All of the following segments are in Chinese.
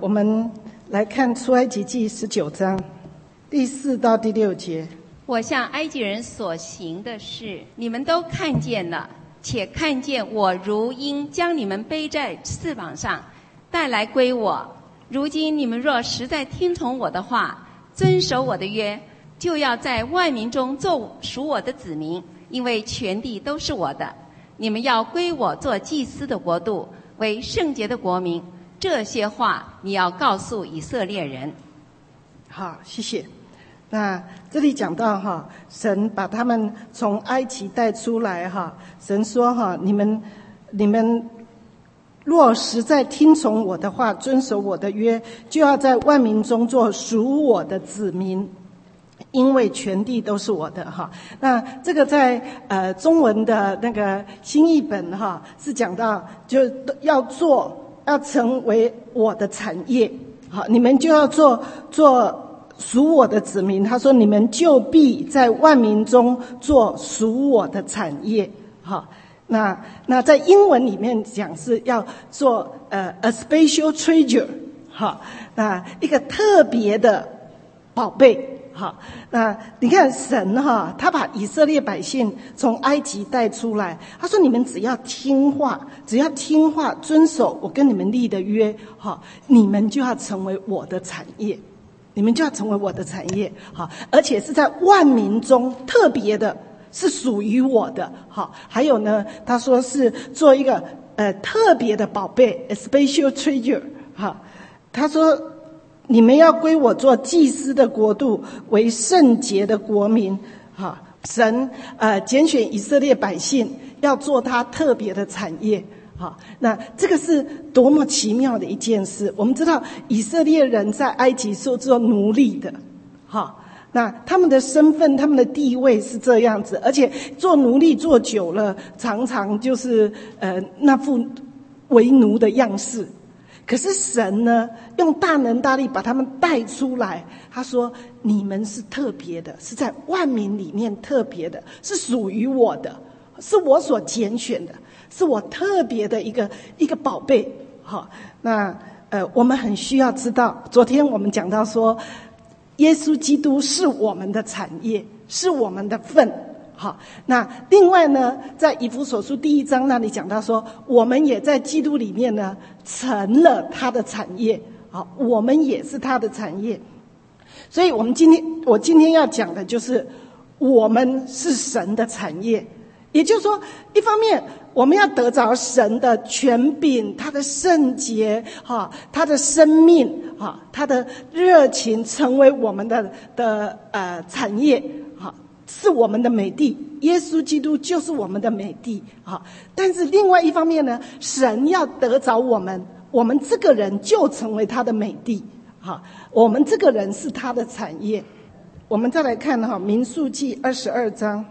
我们来看出埃及记19章第4到第6节。 我向埃及人所行的事，你们都看见了，且看见我如鹰将你们背在翅膀上，带来归我。如今你们若实在听从我的话，遵守我的约，就要在万民中做属我的子民，因为全地都是我的。你们要归我做祭司的国度，为圣洁的国民。这些话你要告诉以色列人。 好，谢谢。那这里讲到神把他们从埃及带出来神说你们若实在听从我的话，遵守我的约，就要在万民中做属我的子民，因为全地都是我的那这个在中文的那个新译本是讲到就要成为我的产业，你们就要做属我的子民。他说你们就必在万民中做属我的产业。那在英文里面讲是要做a special treasure， 那一个特别的宝贝。那你看神他把以色列百姓从埃及带出来，他说你们只要听话遵守我跟你们立的约，你们就要成为我的产业，而且是在万民中特别的，是属于我的。还有呢，他说是做一个特别的宝贝 a special treasure。他说你们要归我做祭司的国度，为圣洁的国民。神拣选以色列百姓要做他特别的产业。那这个是多么奇妙的一件事。我们知道以色列人在埃及是做奴隶的，那他们的身份他们的地位是这样子，而且做奴隶做久了，常常就是那副为奴的样式。可是神呢，用大能大力把他们带出来。他说你们是特别的，是在万民里面特别的，是属于我的，是我所拣选的，是我特别的一个宝贝。那我们很需要知道，昨天我们讲到说耶稣基督是我们的产业，是我们的份。那另外呢，在以弗所书第1章那里讲到说，我们也在基督里面呢成了他的产业。我们也是他的产业。所以我今天要讲的就是我们是神的产业。也就是说，一方面我们要得着神的权柄，他的圣洁，他的生命，他的热情，成为我们的产业，是我们的美地。耶稣基督就是我们的美地。但是另外一方面呢，神要得着我们这个人就成为他的美地。我们这个人是他的产业。我们再来看民数记22章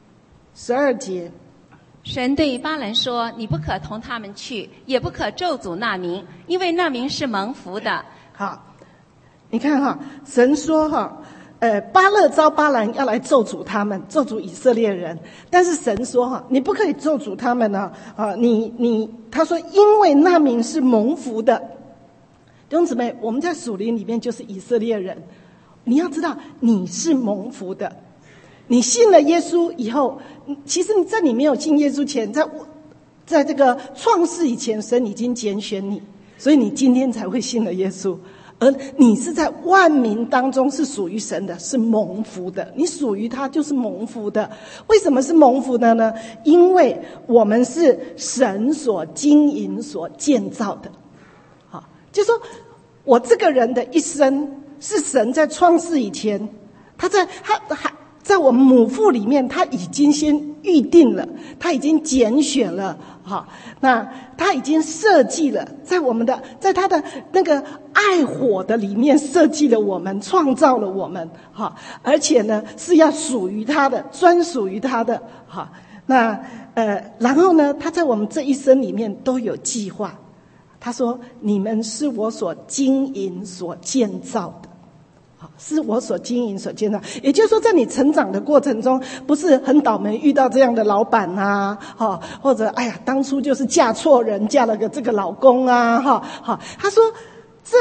12节。 神对巴兰说，你不可同他们去，也不可咒诅那民，因为那民是蒙福的。 好，你看神说巴勒招巴兰要来咒诅他们，咒诅以色列人。但是神说你不可以咒诅他们他说因为那民是蒙福的。弟兄姊妹，我们在属灵里面就是以色列人，你要知道你是蒙福的。你信了耶稣以后，其实在你没有信耶稣前，在这个创世以前，神已经拣选你，所以你今天才会信了耶稣。而你是在万民当中是属于神的，是蒙福的，你属于他就是蒙福的。为什么是蒙福的呢？因为我们是神所经营所建造的。就是说我这个人的一生是神在创世以前，他在我们母腹里面，他已经先预定了，他已经拣选了。那他已经设计了，在他的那个爱火的里面设计了我们，创造了我们。而且呢是要属于他的，专属于他的。那然后呢，他在我们这一生里面都有计划。他说你们是我所经营所建造的，是我所经营所建造。也就是说，在你成长的过程中，不是很倒霉遇到这样的老板啊，或者当初就是嫁错人，嫁了个这个老公啊，他说这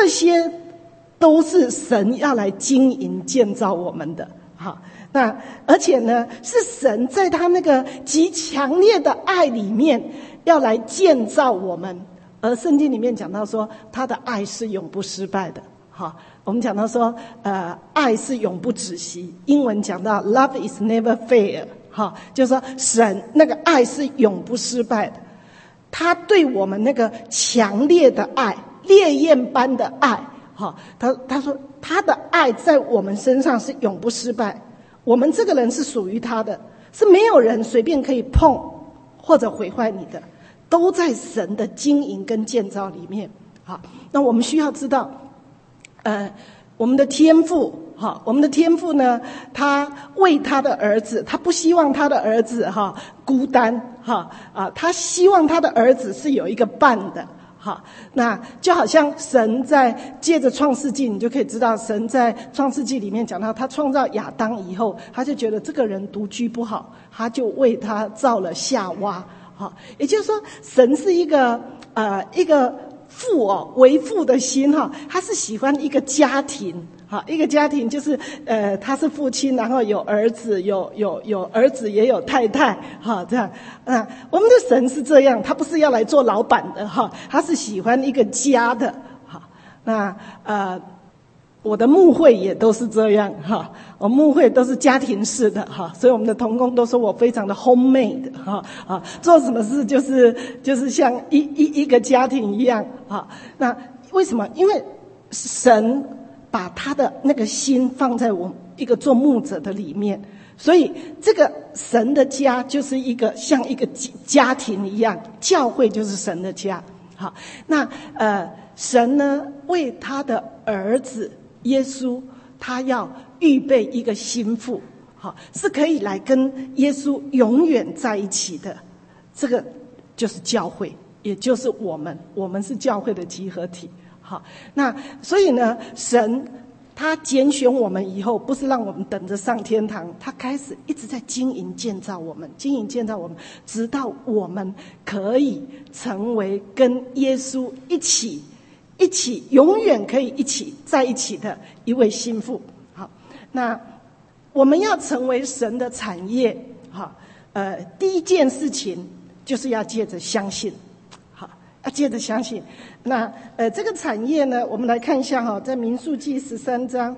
这些都是神要来经营建造我们的。好，那而且呢，是神在他那个极强烈的爱里面要来建造我们。而圣经里面讲到说，他的爱是永不失败的。好，我们讲到说，爱是永不止息。英文讲到 love is never fail。好，就是说神那个爱是永不失败的。他对我们那个强烈的爱，烈焰般的爱，好，他说他的爱在我们身上是永不失败。我们这个人是属于他的，是没有人随便可以碰或者毁坏你的，都在神的经营跟建造里面。好，那我们需要知道，我们的天父，好，我们的天父呢，他为他的儿子，他不希望他的儿子孤单，他希望他的儿子是有一个伴的。好，那就好像神在借着创世纪，你就可以知道，神在创世纪里面讲到，他创造亚当以后，他就觉得这个人独居不好，他就为他造了夏娃。好，也就是说，神是一个父为父的心他是喜欢一个家庭。好，一个家庭就是他是父亲，然后有儿子，有儿子也有太太，这样。我们的神是这样，他不是要来做老板的他是喜欢一个家的。好，那我的牧会也都是这样我牧会都是家庭式的所以我们的同工都说我非常的 homemade 做什么事就是像一个家庭一样那为什么？因为神把他的那个心放在我一个做牧者的里面，所以这个神的家就是像一个家庭一样，教会就是神的家。好，那神呢为他的儿子耶稣，他要预备一个心腹，好，是可以来跟耶稣永远在一起的。这个就是教会，也就是我们是教会的集合体。好，那所以呢，神他拣选我们以后，不是让我们等着上天堂，他开始一直在经营建造我们，直到我们可以成为跟耶稣一起永远可以一起在一起的一位心腹。好，那我们要成为神的产业，第一件事情就是要借着相信。要接着相信。那这个产业呢，我们来看一下在民数记13章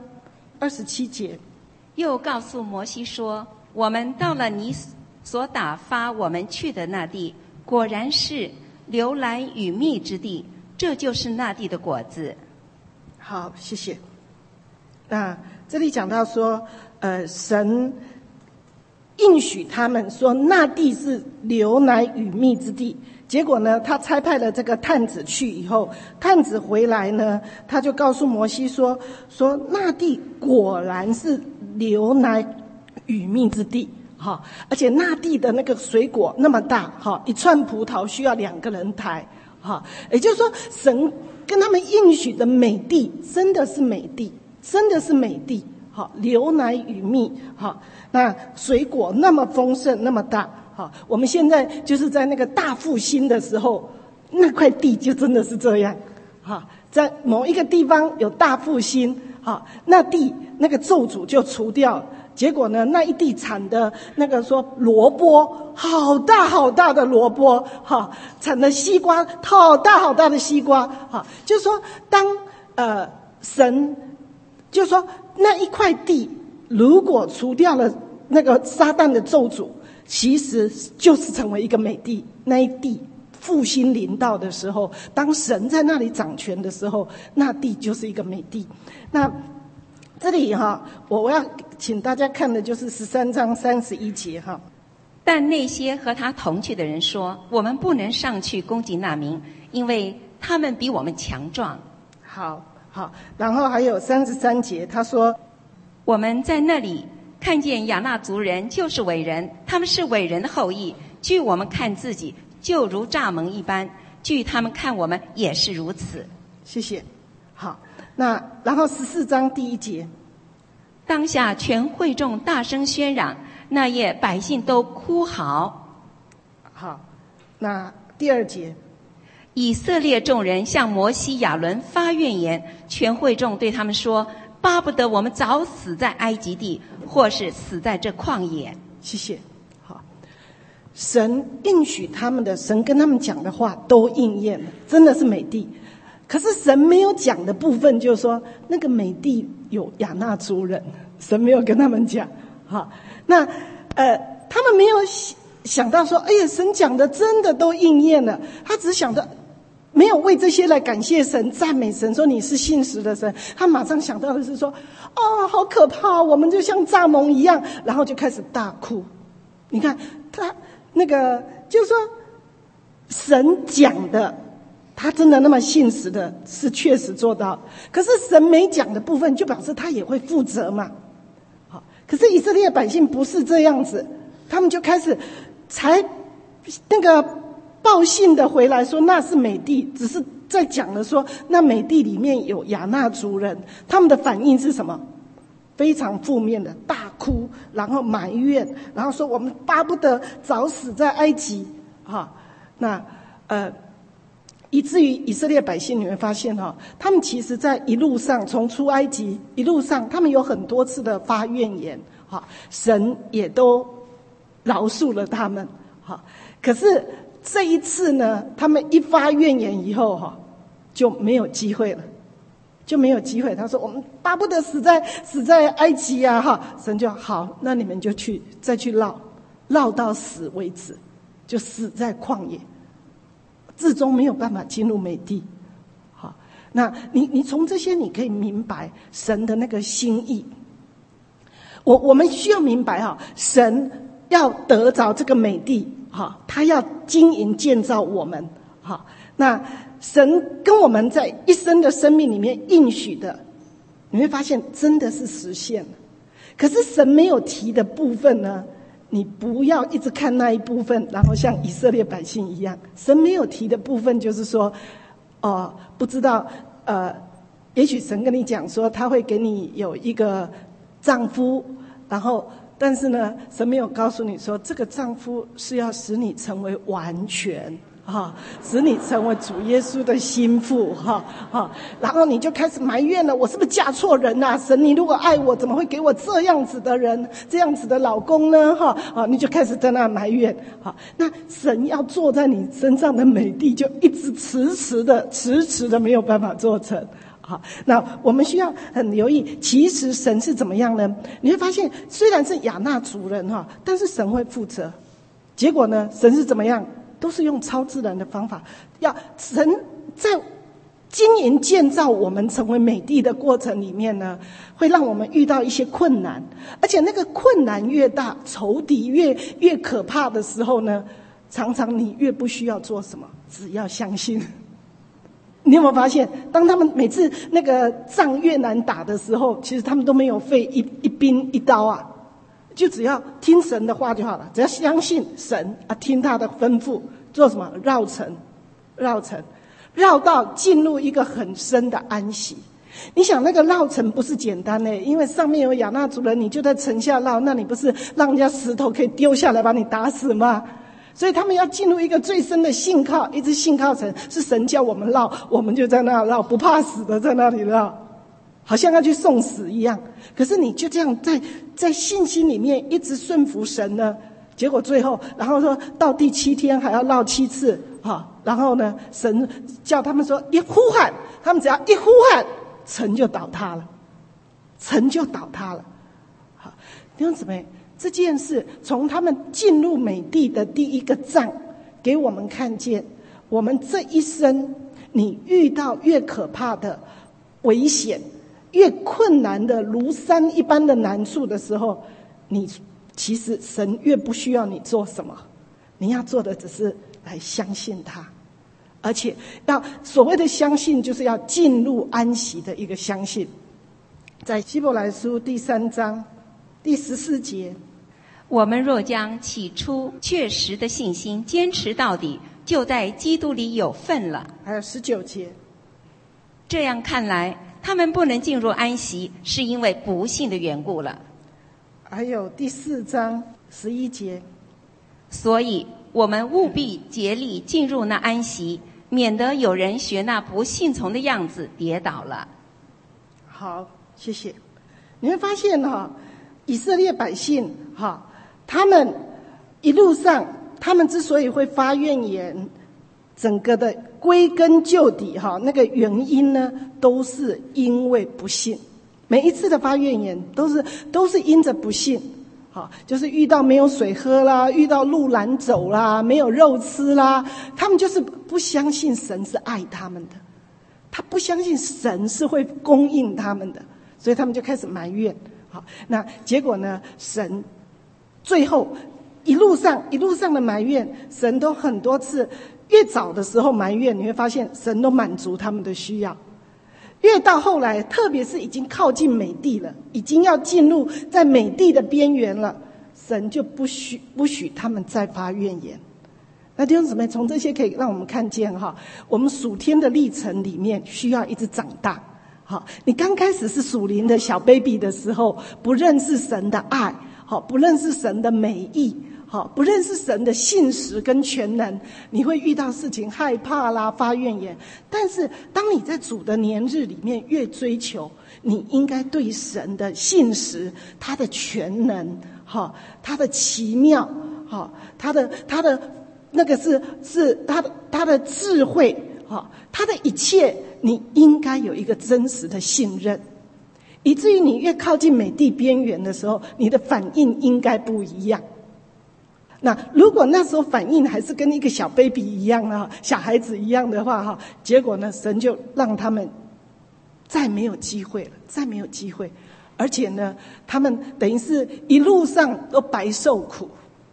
27节， 又告诉摩西说，我们到了你所打发我们去的那地，果然是流奶与蜜之地，这就是那地的果子。 好，谢谢。那这里讲到说神应许他们说那地是流奶与蜜之地，结果呢他差派了这个探子去以后，探子回来呢，他就告诉摩西说那地果然是流奶与蜜之地，而且那地的那个水果那么大，一串葡萄需要2个人抬，也就是说神跟他们应许的美地真的是美地，真的是美地，流奶与蜜，那水果那么丰盛那么大，我们现在就是在那个大复兴的时候，那块地就真的是这样，在某一个地方有大复兴，那地那个咒诅就除掉了，结果呢那一地产的那个说萝卜好大好大的萝卜，产的西瓜好大好大的西瓜，就是说当神就说那一块地如果除掉了那个撒旦的咒诅，其实就是成为一个美地。那一地复兴临到的时候，当神在那里掌权的时候，那地就是一个美地。那这里我要请大家看的就是13章31节但那些和他同去的人说，我们不能上去攻击那民，因为他们比我们强壮。 好，然后还有33节，他说我们在那里看见亚衲族人就是伟人，他们是伟人的后裔，据我们看自己就如蚱蜢一般，据他们看我们也是如此。 谢谢。好，那然后14章第1节， 当下全会众大声喧嚷，那夜百姓都哭嚎。 好，那第2节， 以色列众人向摩西亚伦发怨言，全会众对他们说，巴不得我们早死在埃及地，或是死在这旷野。 谢谢。好，神应许他们的，神跟他们讲的话都应验了，真的是美地。可是神没有讲的部分，就是说那个美地有亚纳族人，神没有跟他们讲。好，那他们没有想到说，哎呀，神讲的真的都应验了。他只想着没有为这些来感谢神、赞美神，说你是信实的神。他马上想到的是说，哦，好可怕，我们就像蚱蜢一样，然后就开始大哭。你看他那个，就是说神讲的，他真的那么信实的，是确实做到。可是神没讲的部分，就表示他也会负责嘛。好，可是以色列百姓不是这样子，他们就开始才那个报信的回来说那是美地，只是在讲了说那美地里面有亚纳族人，他们的反应是什么？非常负面的，大哭，然后埋怨，然后说我们巴不得早死在埃及。那以至于以色列百姓，你会发现他们其实在一路上，从出埃及一路上，他们有很多次的发怨言，神也都饶恕了他们。可是这一次呢，他们一发怨言以后就没有机会了，就没有机会。他说我们巴不得死在埃及啊。神就好，那你们就再去绕到死为止，就死在旷野，至终没有办法进入美地。好，那你从这些你可以明白神的那个心意。我们需要明白神要得着这个美地，他要经营建造我们。那神跟我们在一生的生命里面应许的，你会发现真的是实现了。可是神没有提的部分呢，你不要一直看那一部分，然后像以色列百姓一样。神没有提的部分就是说不知道也许神跟你讲说他会给你有一个丈夫，然后但是呢，神没有告诉你说这个丈夫是要使你成为完全使你成为主耶稣的心腹然后你就开始埋怨了，我是不是嫁错人啊？神，你如果爱我，怎么会给我这样子的人，这样子的老公呢？你就开始在那埋怨。那神要坐在你身上的美地，就一直迟迟的没有办法做成。好，那我们需要很留意，其实神是怎么样呢？你会发现，虽然是亚纳族人但是神会负责。结果呢，神是怎么样？都是用超自然的方法，要神在经营建造我们成为美地的过程里面呢，会让我们遇到一些困难，而且那个困难越大，仇敌越可怕的时候呢，常常你越不需要做什么，只要相信。你有没有发现，当他们每次那个仗越难打的时候，其实他们都没有费一兵一刀啊，就只要听神的话就好了，只要相信神听他的吩咐，做什么？绕城，绕到进入一个很深的安息。你想那个绕城不是简单的，因为上面有亚纳族人，你就在城下绕，那你不是让人家石头可以丢下来把你打死吗？所以他们要进入一个最深的信靠，一直信靠神，是神叫我们绕，我们就在那绕，不怕死的在那里绕，好像要去送死一样。可是你就这样在信心里面一直顺服神呢，结果最后然后说到第7天还要绕7次然后呢，神叫他们说一呼喊，他们只要一呼喊，城就倒塌了。好，弟兄姊妹，这件事从他们进入美地的第一个仗，给我们看见，我们这一生你遇到越可怕的危险，越困难的如山一般的难处的时候，你其实神越不需要你做什么，你要做的只是来相信他，而且要所谓的相信，就是要进入安息的一个相信。在希伯来书第3章第14节， 我们若将起初确实的信心坚持到底，就在基督里有份了。 还有19节， 这样看来，他们不能进入安息，是因为不信的缘故了。 还有第4章11节， 所以我们务必竭力进入那安息， 免得有人学那不信从的样子跌倒了。 好，谢谢。你会发现以色列百姓他们一路上，他们之所以会发怨言，整个的归根究底那个原因呢，都是因为不信。每一次的发怨言都是因着不信。就是遇到没有水喝啦，遇到路难走啦，没有肉吃啦，他们就是不相信神是爱他们的，他不相信神是会供应他们的，所以他们就开始埋怨。好，那结果呢，神最后一路上的埋怨，神都很多次，越早的时候埋怨，你会发现神都满足他们的需要。越到后来，特别是已经靠近美地了，已经要进入在美地的边缘了，神就不许他们再发怨言。那弟兄姊妹，从这些可以让我们看见我们属天的历程里面需要一直长大。你刚开始是属灵的小 baby 的时候，不认识神的爱，不认识神的美意，不认识神的信实跟全能，你会遇到事情害怕啦，发怨言。但是当你在主的年日里面越追求，你应该对神的信实，他的全能，他的奇妙，他的那个是他的智慧，他的一切，你应该有一个真实的信任，以至于你越靠近美地边缘的时候，你的反应应该不一样。那如果那时候反应还是跟一个小 baby 一样呢，小孩子一样的话结果呢，神就让他们再没有机会了，再没有机会。而且呢，他们等于是一路上都白受苦。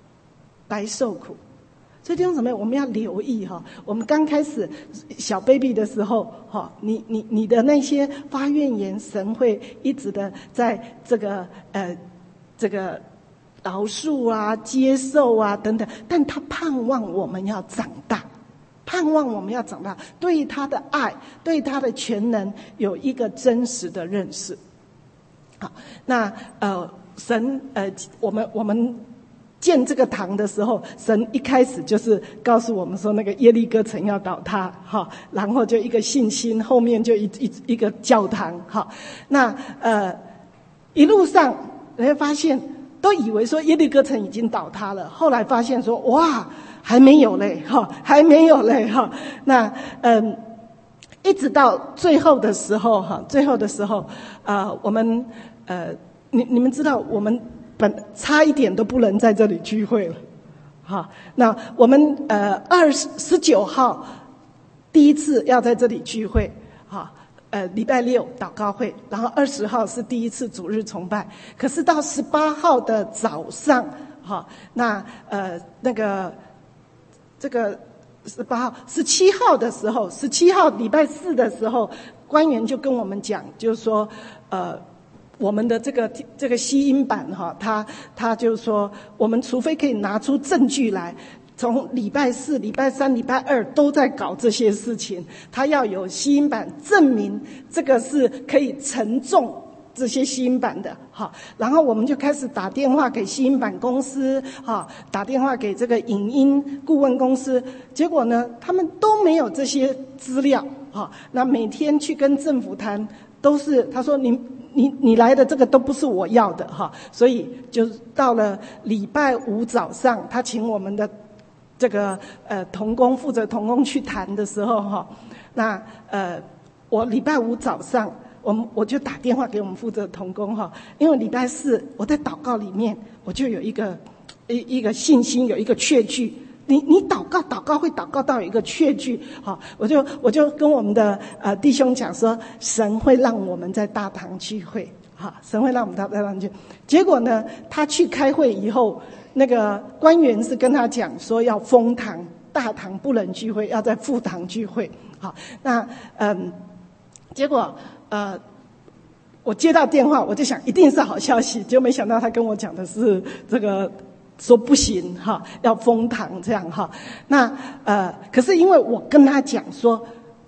所以弟兄姊妹，我们要留意我们刚开始小 baby 的时候你的那些发怨言，神会一直的在这个饶恕啊、接受啊等等，但他盼望我们要长大，对他的爱，对他的全能有一个真实的认识。好，那神我们建这个堂的时候，神一开始就是告诉我们说，那个耶利哥城要倒塌，然后就一个信心，后面就一个教堂，那一路上你会发现，都以为说耶利哥城已经倒塌了，后来发现说，哇，还没有嘞，那一直到最后的时候，我们你们知道，我们差一点都不能在这里聚会了，那我们19号第一次要在这里聚会，礼拜六祷告会，然后20号是第一次主日崇拜。可是到18号的早上，那这个18号、17号的时候，17号礼拜四的时候，官员就跟我们讲，就是说，我们的这个吸音版他就说，我们除非可以拿出证据来。从礼拜四、礼拜三、礼拜二都在搞这些事情，他要有吸音版证明这个是可以承重这些吸音版的，然后我们就开始打电话给吸音版公司，打电话给这个影音顾问公司，结果呢，他们都没有这些资料，那每天去跟政府谈，都是他说你来的这个都不是我要的，所以就到了礼拜五早上，他请我们的这个同工负责同工去谈的时候那我礼拜五早上我就打电话给我们负责同工因为礼拜四我在祷告里面我就有一个信心，有一个确据，你祷告会祷告到有一个确据，我就跟我们的弟兄讲说，神会让我们在大堂聚会，神会让我们在大堂聚会。结果呢，他去开会以后，那个官员是跟他讲说要封堂，大堂不能聚会，要在副堂聚会。好，那结果我接到电话，我就想一定是好消息，结果没想到他跟我讲的是这个说不行要封堂这样那可是因为我跟他讲说，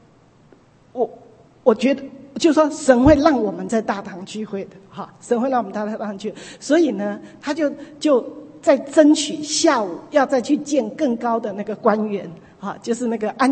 我觉得就是说神会让我们在大堂聚会的神会让我们在大堂聚会，所以呢，他就在争取下午要再去见更高的那个官员就是那个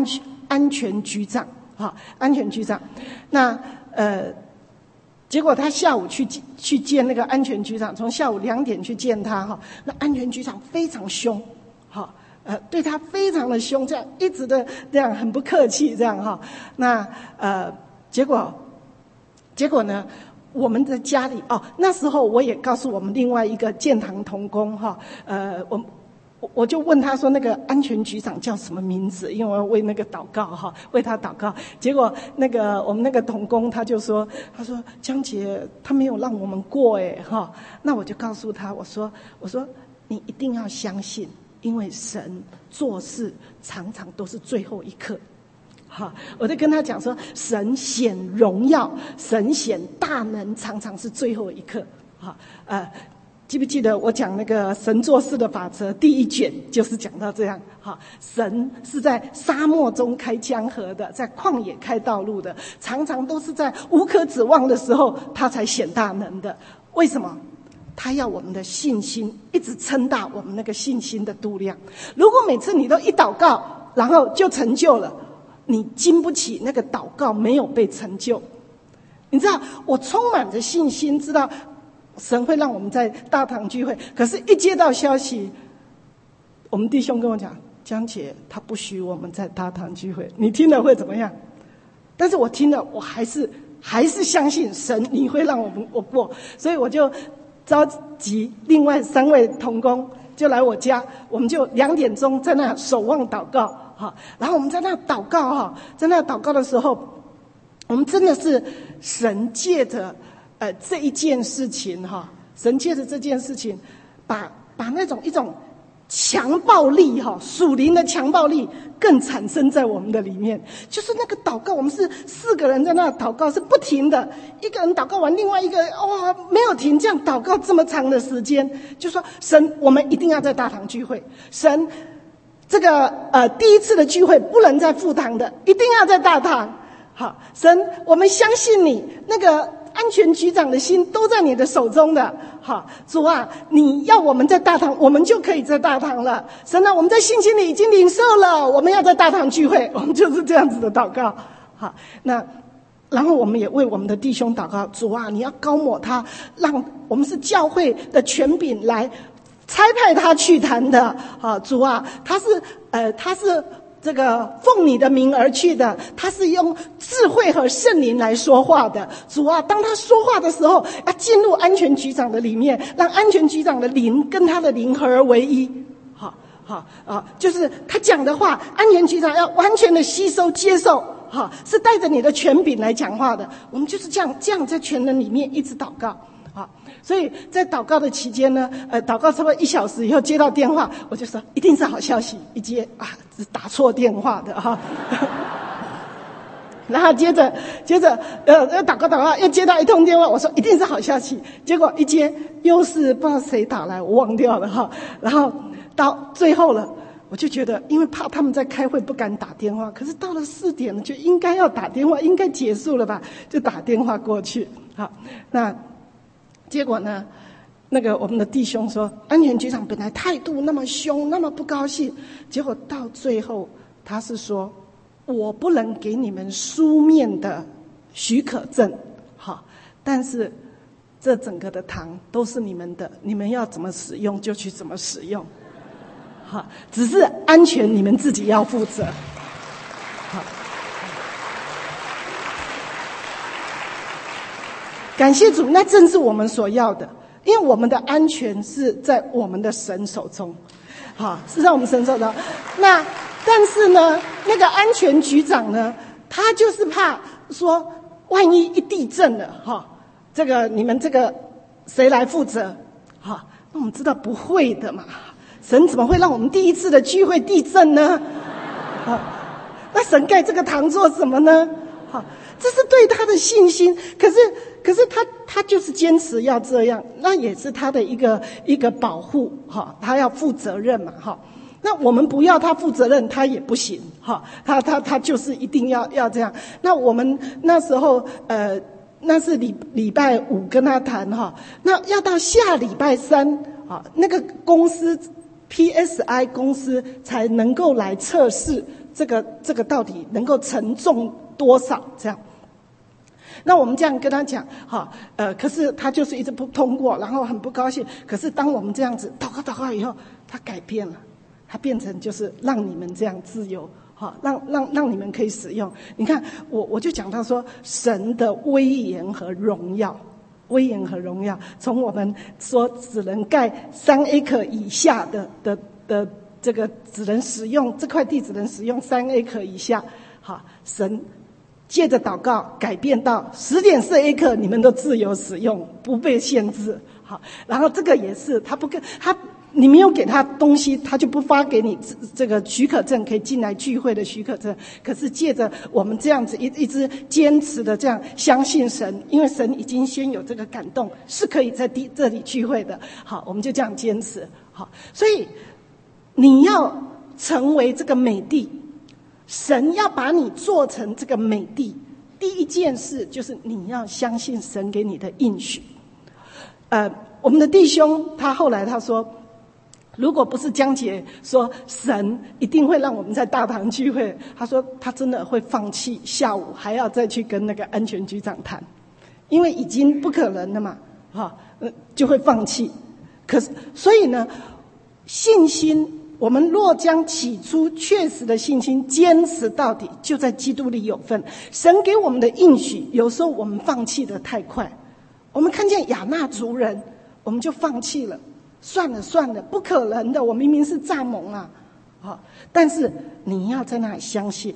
安全局长，安全局长。那结果他下午去见那个安全局长，从下午2点去见他那安全局长非常凶，对他非常的凶，这样一直的这样很不客气这样那结果呢，我们的家里那时候我也告诉我们另外一个建堂同工我就问他说那个安全局长叫什么名字，因为我要为那个祷告为他祷告。结果那个我们那个同工他说江姐他没有让我们过那我就告诉他我说你一定要相信，因为神做事常常都是最后一刻。我就跟他讲说，神显荣耀，神显大能，常常是最后一刻。记不记得我讲那个神做事的法则第1卷就是讲到这样。神是在沙漠中开江河的，在旷野开道路的，常常都是在无可指望的时候他才显大能的。为什么？他要我们的信心一直撑大我们那个信心的度量。如果每次你都一祷告然后就成就了，你经不起那个祷告没有被成就。你知道我充满着信心，知道神会让我们在大堂聚会，可是一接到消息，我们弟兄跟我讲，江姐他不许我们在大堂聚会，你听了会怎么样？但是我听了我还是相信神你会让我过，所以我就召集另外3位同工就来我家，我们就2点钟在那守望祷告然后我们在那祷告在那祷告的时候，我们真的是神借着这一件事情神借着这件事情把那种一种强暴力属灵的强暴力更产生在我们的里面。就是那个祷告，我们是4个人在那祷告，是不停的，一个人祷告完另外一个没有停，这样祷告这么长的时间，就说神我们一定要在大堂聚会，神这个第1次的聚会不能在副堂的，一定要在大堂。神我们相信你，那个安全局长的心都在你的手中的。主啊，你要我们在大堂，我们就可以在大堂了。神啊，我们在信心里已经领受了，我们要在大堂聚会，我们就是这样子的祷告。那然后我们也为我们的弟兄祷告，主啊，你要高抹他，让我们是教会的权柄来差派他去谈的。主啊，他是这个奉你的名而去的，他是用智慧和圣灵来说话的。主啊，当他说话的时候，要进入安全局长的里面，让安全局长的灵跟他的灵合而为一。就是他讲的话，安全局长要完全的吸收接受，是带着你的权柄来讲话的。我们就是这样在全人里面一直祷告。所以在祷告的期间呢，祷告差不多1小时以后接到电话，我就说一定是好消息，一接是打错电话的然后接着祷告又接到一通电话，我说一定是好消息，结果一接又是不知道谁打来，我忘掉了然后到最后了，我就觉得因为怕他们在开会不敢打电话，可是到了4点了就应该要打电话，应该结束了吧，就打电话过去。那结果呢，那个我们的弟兄说，安全局长本来态度那么凶，那么不高兴，结果到最后他是说，我不能给你们书面的许可证，但是这整个的堂都是你们的，你们要怎么使用就去怎么使用，只是安全你们自己要负责。感谢主，那正是我们所要的，因为我们的安全是在我们的神手中，是在我们神手中。那但是呢，那个安全局长呢，他就是怕说，万一一地震了，这个你们这个谁来负责？那我们知道不会的嘛，神怎么会让我们第1次的聚会地震呢？那神盖这个堂做什么呢？这是对他的信心，可是他就是坚持要这样，那也是他的一个保护，他要负责任嘛，那我们不要他负责任，他也不行，他就是一定要这样。那我们那时候那是礼拜5跟他谈那要到下礼拜3那个公司 PSI 公司才能够来测试这个到底能够承重多少这样。那我们这样跟他讲，可是他就是一直不通过，然后很不高兴。可是当我们这样子祷告以后，他改变了，他变成就是让你们这样自由，让你们可以使用。你看，我就讲到说，神的威严和荣耀，从我们说只能盖3 acre 以下的这个只能使用这块地只能使用3 acre 以下，神借着祷告改变到10.4 acre，你们都自由使用，不被限制。然后这个也是，你没有给他东西，他就不发给你这个许可证，可以进来聚会的许可证。可是借着我们这样子一直坚持的这样相信神，因为神已经先有这个感动，是可以在这里聚会的。好，我们就这样坚持。好，所以你要成为这个美地，神要把你做成这个美地，第一件事就是你要相信神给你的应许。我们的弟兄他后来他说，如果不是江姐说神一定会让我们在大堂聚会，他说他真的会放弃下午还要再去跟那个安全局长谈，因为已经不可能了嘛，就会放弃。可是所以呢，信心，我们若将起初确实的信心坚持到底，就在基督里有份。神给我们的应许，有时候我们放弃的太快，我们看见亚纳族人，我们就放弃了，算了，不可能的，我明明是蚱蜢啊！但是你要在那里相信，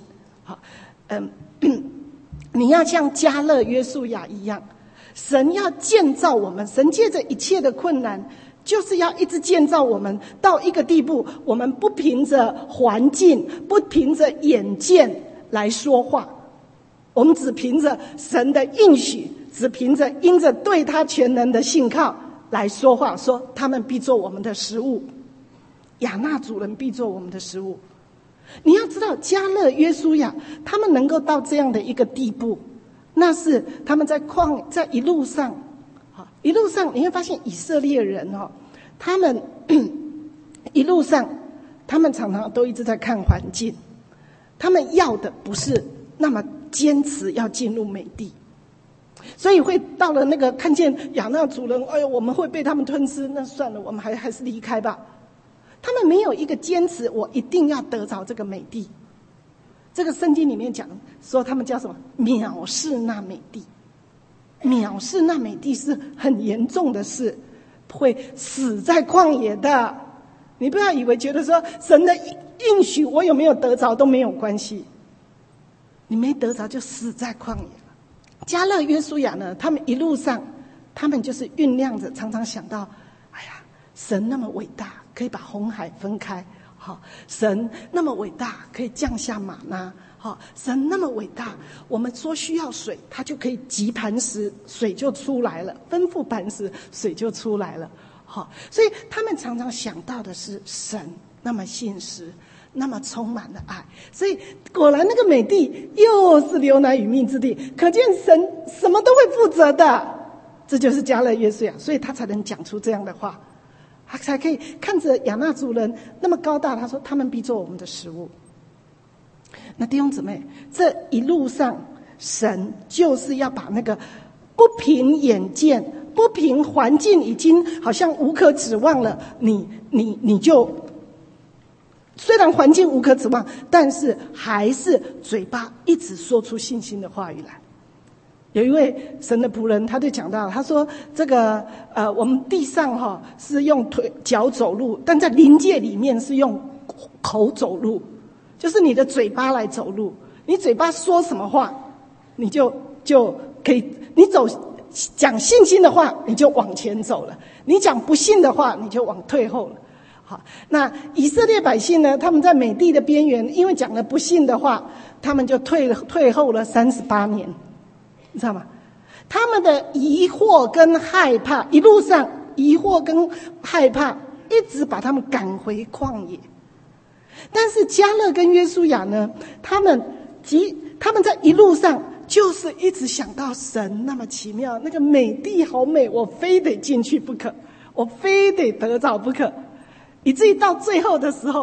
你要像迦勒约书亚一样，神要建造我们，神借着一切的困难，就是要一直建造我们到一个地步，我们不凭着环境，不凭着眼见来说话，我们只凭着神的应许，只凭着因着对他全能的信靠来说话，说他们必做我们的食物，亚纳族人必做我们的食物。你要知道，迦勒约书亚他们能够到这样的一个地步，那是他们在一路上你会发现以色列人他们一路上他们常常都一直在看环境，他们要的不是那么坚持要进入美地，所以会到了那个看见亚纳族人，哎呦，我们会被他们吞吃，那算了，我们还是离开吧。他们没有一个坚持，我一定要得着这个美地。这个圣经里面讲说，他们叫什么？藐视那美地。藐视那美地是很严重的事，会死在旷野的。你不要以为觉得说神的应许我有没有得着都没有关系，你没得着就死在旷野了。迦勒约书亚呢，他们一路上他们就是酝酿着，常常想到，哎呀，神那么伟大，可以把红海分开，神那么伟大，可以降下玛纳，神那么伟大，我们说需要水，他就可以急磐石，水就出来了，吩咐磐石，水就出来了。所以他们常常想到的是神那么信实，那么充满了爱。所以果然那个美地又是流奶与蜜之地，可见神什么都会负责的。这就是迦勒约书亚，所以他才能讲出这样的话，他才可以看着亚纳族人那么高大，他说他们必做我们的食物。那弟兄姊妹，这一路上神就是要把那个不凭眼见，不凭环境已经好像无可指望了，你就虽然环境无可指望，但是还是嘴巴一直说出信心的话语来。有一位神的仆人，他就讲到，他说这个我们地上是用脚走路，但在灵界里面是用口走路，就是你的嘴巴来走路。你嘴巴说什么话，你就可以，你讲信心的话，你就往前走了；你讲不信的话，你就往退后了。好，那以色列百姓呢？他们在美地的边缘，因为讲了不信的话，他们就退后了38年。你知道吗？他们的疑惑跟害怕，一路上疑惑跟害怕一直把他们赶回旷野。但是迦勒跟约书亚呢，他们在一路上就是一直想到神那么奇妙，那个美地好美，我非得进去不可，我非得得着不可，以至于到最后的时候，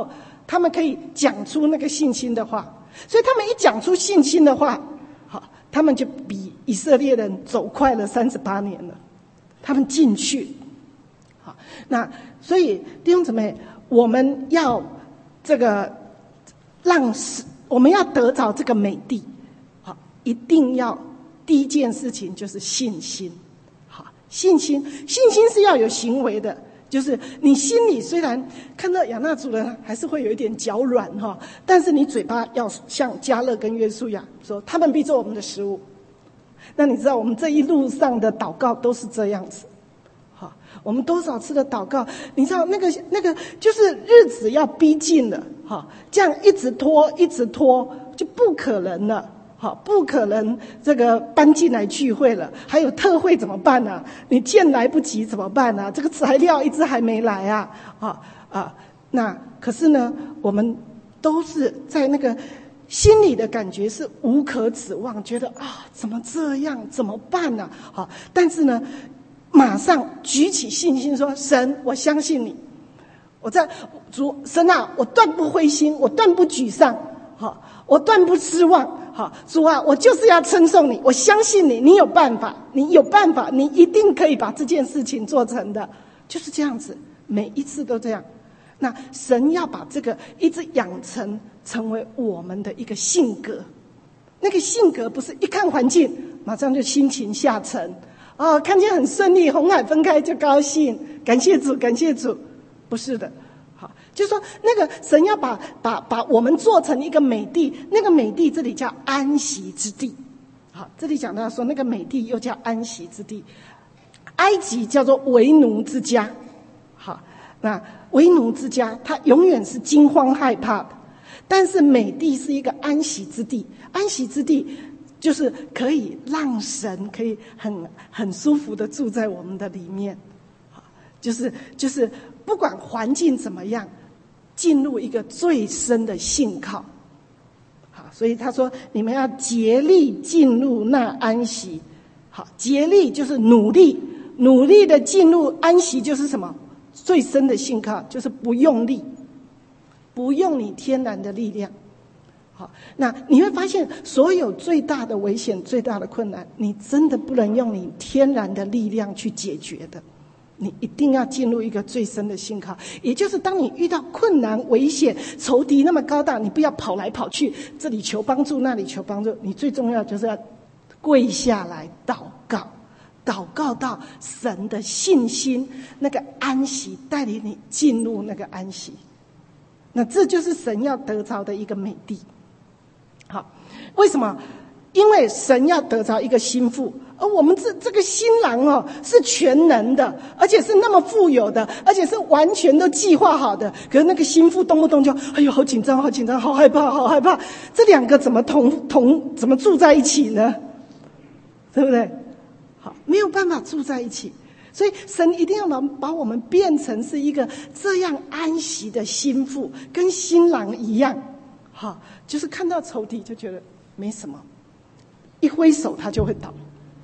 他们可以讲出那个信心的话。所以他们一讲出信心的话，好，他们就比以色列人走快了38年了，他们进去。好，那所以弟兄姊妹，我们要这个我们要得着这个美地，好，一定要第一件事情就是信心。好，信心是要有行为的。就是你心里虽然看到亚纳族人还是会有一点脚软哈，但是你嘴巴要像迦勒跟约书亚说，他们必做我们的食物。那你知道我们这一路上的祷告都是这样子，好，我们多少次的祷告，你知道那个就是日子要逼近了，好，这样一直拖就不可能了。好，不可能这个搬进来聚会了，还有特会怎么办呢？你建来不及怎么办呢？这个材料一直还没来啊！那可是呢，我们都是在那个心里的感觉是无可指望，觉得怎么这样，怎么办呢？好，但是呢，马上举起信心说：神，我相信你，神啊，我断不灰心，我断不沮丧，好，我断不失望。好，主啊，我就是要称颂你，我相信你，你有办法，你一定可以把这件事情做成的，就是这样子，每一次都这样。那神要把这个一直养成为我们的一个性格，那个性格不是一看环境马上就心情下沉，看见很顺利，红海分开就高兴，感谢主，感谢主，不是的。就是说，那个神要把我们做成一个美地，那个美地这里叫安息之地。好，这里讲到说那个美地又叫安息之地。埃及叫做为奴之家，好，那为奴之家它永远是惊慌害怕的，但是美地是一个安息之地。安息之地就是可以让神可以很舒服的住在我们的里面。好，就是不管环境怎么样，进入一个最深的信靠。好，所以他说你们要竭力进入那安息。好，竭力就是努力的进入安息，就是什么？最深的信靠，就是不用力，不用你天然的力量。好，那你会发现所有最大的危险，最大的困难，你真的不能用你天然的力量去解决的，你一定要进入一个最深的信靠。也就是当你遇到困难危险，仇敌那么高大，你不要跑来跑去，这里求帮助那里求帮助，你最重要就是要跪下来祷告，祷告到神的信心那个安息带领你进入那个安息。那这就是神要得着的一个美地。好，为什么？因为神要得着一个心腹，而我们这个新郎是全能的，而且是那么富有的，而且是完全都计划好的。可是那个心腹动不动就哎呦好紧张好紧张，好害怕好害怕，这两个怎么怎么住在一起呢？对不对？好，没有办法住在一起。所以神一定要把我们变成是一个这样安息的心腹，跟新郎一样。好，就是看到仇敌就觉得没什么，一挥手他就会倒。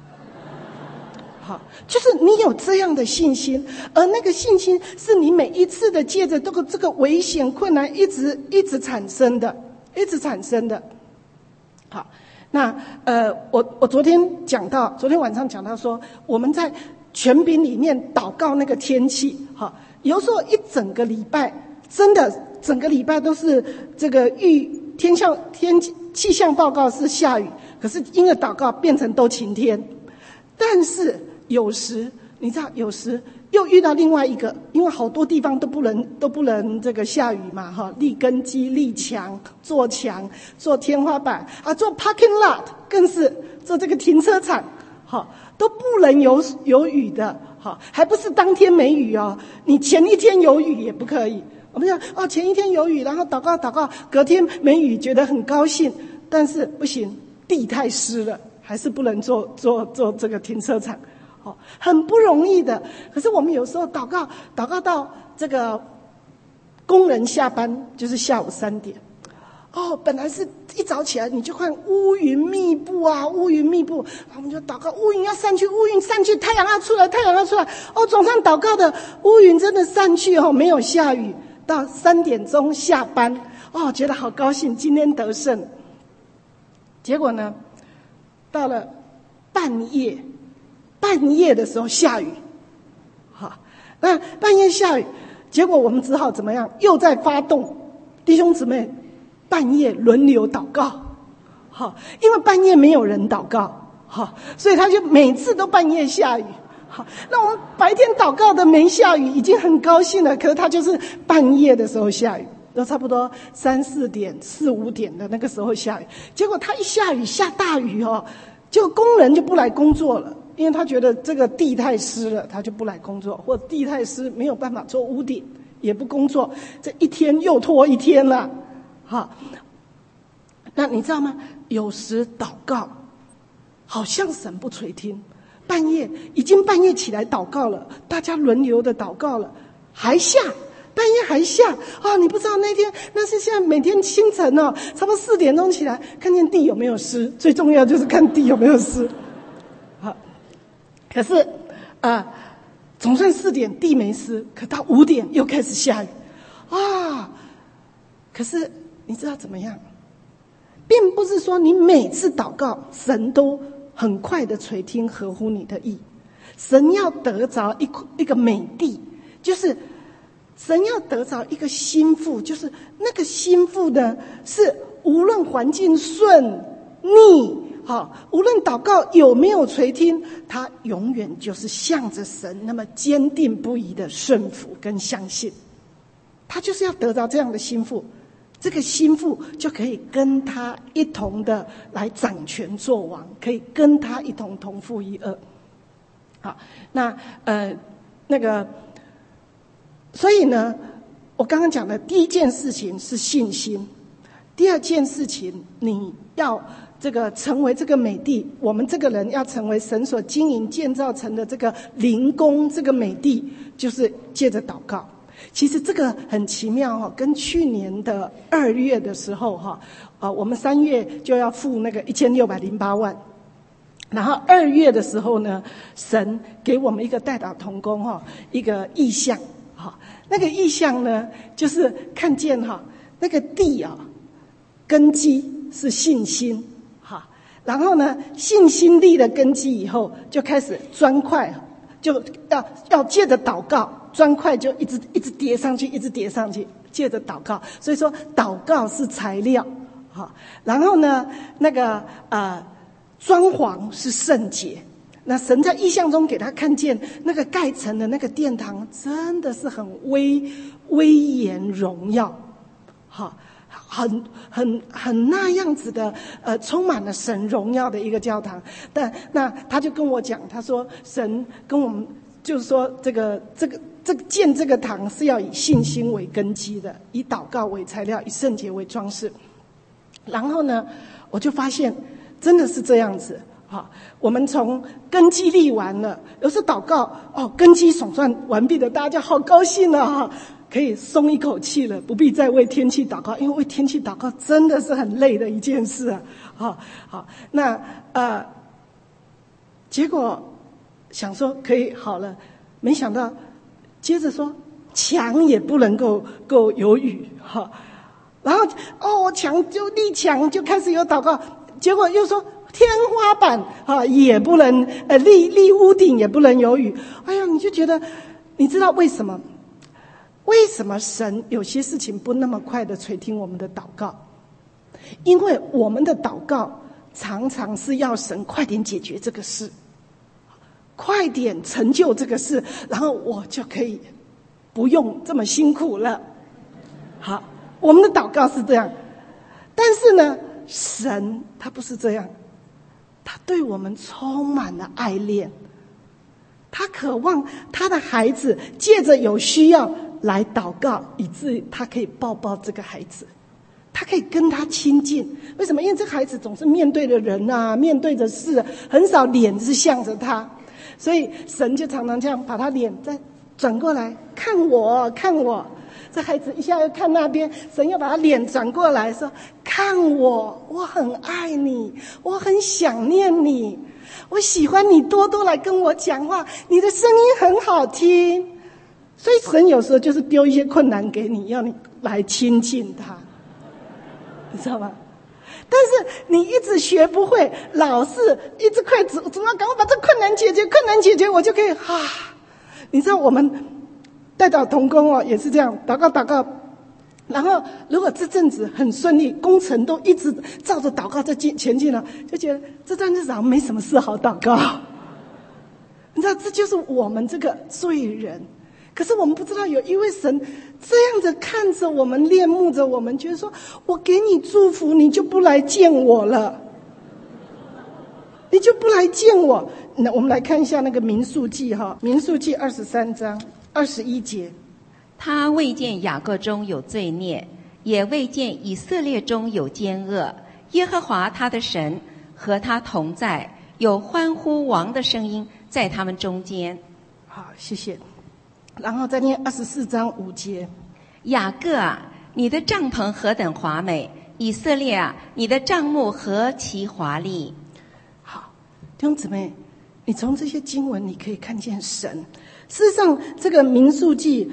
好，就是你有这样的信心，而那个信心是你每一次的借着这个危险困难一直产生的，一直产生的。好，那我昨天晚上讲到说，我们在权柄里面祷告那个天气。好，有时候一整个礼拜，真的整个礼拜都是这个气象报告是下雨，可是因为祷告变成都晴天。但是有时你知道，有时又遇到另外一个，因为好多地方都不能这个下雨嘛，哈，立根基、立墙、做墙、做天花板啊，做 parking lot， 更是做这个停车场，好，都不能有雨的，好，还不是当天没雨哦，你前一天有雨也不可以。我们讲前一天有雨，然后祷告，隔天没雨，觉得很高兴，但是不行，地太湿了，还是不能做这个停车场。很不容易的。可是我们有时候祷告到这个工人下班，就是下午3点。本来是一早起来你就看乌云密布啊，乌云密布，我们就祷告乌云要散去，乌云散去，太阳要出来。早上祷告的乌云真的散去没有下雨， 到3点钟下班，觉得好高兴，今天得胜。结果呢，到了半夜的时候下雨，那半夜下雨，结果我们只好怎么样？又在发动弟兄姊妹半夜轮流祷告，因为半夜没有人祷告，所以他就每次都半夜下雨。那我们白天祷告的没下雨，已经很高兴了，可是他就是半夜的时候下雨，都差不多3、4点、4、5点的那个时候下雨。结果他一下雨下大雨就工人就不来工作了，因为他觉得这个地太湿了，他就不来工作，或者地太湿没有办法做屋顶，也不工作，这一天又拖一天了。那你知道吗？有时祷告好像神不垂听，已经半夜起来祷告了，大家轮流的祷告了，还下，半夜还下你不知道那是现在每天清晨差不多4点钟起来，看见地有没有湿，最重要就是看地有没有湿。可是总算4点地没湿，可到5点又开始下雨可是你知道怎么样？并不是说你每次祷告神都很快的垂听，合乎你的意。神要得着一个美地，就是神要得着一个心腹，就是那个心腹呢，是无论环境顺逆无论祷告有没有垂听，他永远就是向着神那么坚定不移的顺服跟相信。他就是要得着这样的心腹，这个心腹就可以跟他一同的来掌权作王，可以跟他一同同负一轭。所以呢，我刚刚讲的第一件事情是信心，第二件事情你要成为这个美地，我们这个人要成为神所经营建造成的这个灵宫，这个美地就是借着祷告。其实这个很奇妙跟去年的2月的时候我们3月就要付那个1608万，然后2月的时候呢，神给我们一个代祷同工一个意象那个意象呢，就是看见那个地根基是信心然后呢，信心立了根基以后，就开始砖块就要借着祷告，砖块就一直叠上去，一直叠上去，借着祷告。所以说祷告是材料然后呢，那个装潢是圣洁。那神在意象中给他看见那个盖成的那个殿堂，真的是很威严荣耀很那样子的充满了神荣耀的一个教堂。但那他就跟我讲，他说神跟我们就是说这个建这个堂是要以信心为根基的，以祷告为材料，以圣洁为装饰。然后呢，我就发现真的是这样子我们从根基立完了，有时祷告根基总算完毕了，大家就好高兴了可以松一口气了，不必再为天气祷告，因为为天气祷告真的是很累的一件事那结果想说可以好了，没想到接着说墙也不能够有雨然后墙就立墙就开始有祷告，结果又说天花板也不能立屋顶也不能有雨。哎呀，你就觉得你知道为什么神有些事情不那么快的垂听我们的祷告？因为我们的祷告常常是要神快点解决这个事，快点成就这个事，然后我就可以不用这么辛苦了。好，我们的祷告是这样，但是呢，神他不是这样，他对我们充满了爱恋，他渴望他的孩子借着有需要来祷告，以致他可以抱抱这个孩子，他可以跟他亲近。为什么？因为这个孩子总是面对着人面对着事，很少脸是向着他，所以神就常常这样把他脸再转过来，看我看我。这孩子一下又看那边，神又把他脸转过来说，看我，我很爱你，我很想念你，我喜欢你，多多来跟我讲话，你的声音很好听。 所以神有时候就是丢一些困难给你，要你来亲近他，你知道吗？但是你一直学不会，老是一直快怎么赶快把这困难解决，我就可以你知道我们代祷同工也是这样，祷告，然后如果这阵子很顺利，工程都一直照着祷告在前进了，就觉得这段日子好像没什么事好祷告。你知道这就是我们这个罪人，可是我们不知道有一位神这样子看着我们，恋慕着我们，觉得说我给你祝福，你就不来见我了，你就不来见我。那我们来看一下那个民数记民数记23章21节， 他未见雅各中有罪孽，也未见以色列中有奸恶。耶和华他的神和他同在，有欢呼王的声音在他们中间。 好，谢谢。然后再念24章5节， 雅各啊，你的帐篷何等华美！以色列啊，你的帐幕何其华丽！ 好，弟兄姊妹，你从这些经文你可以看见神。事实上，这个民数记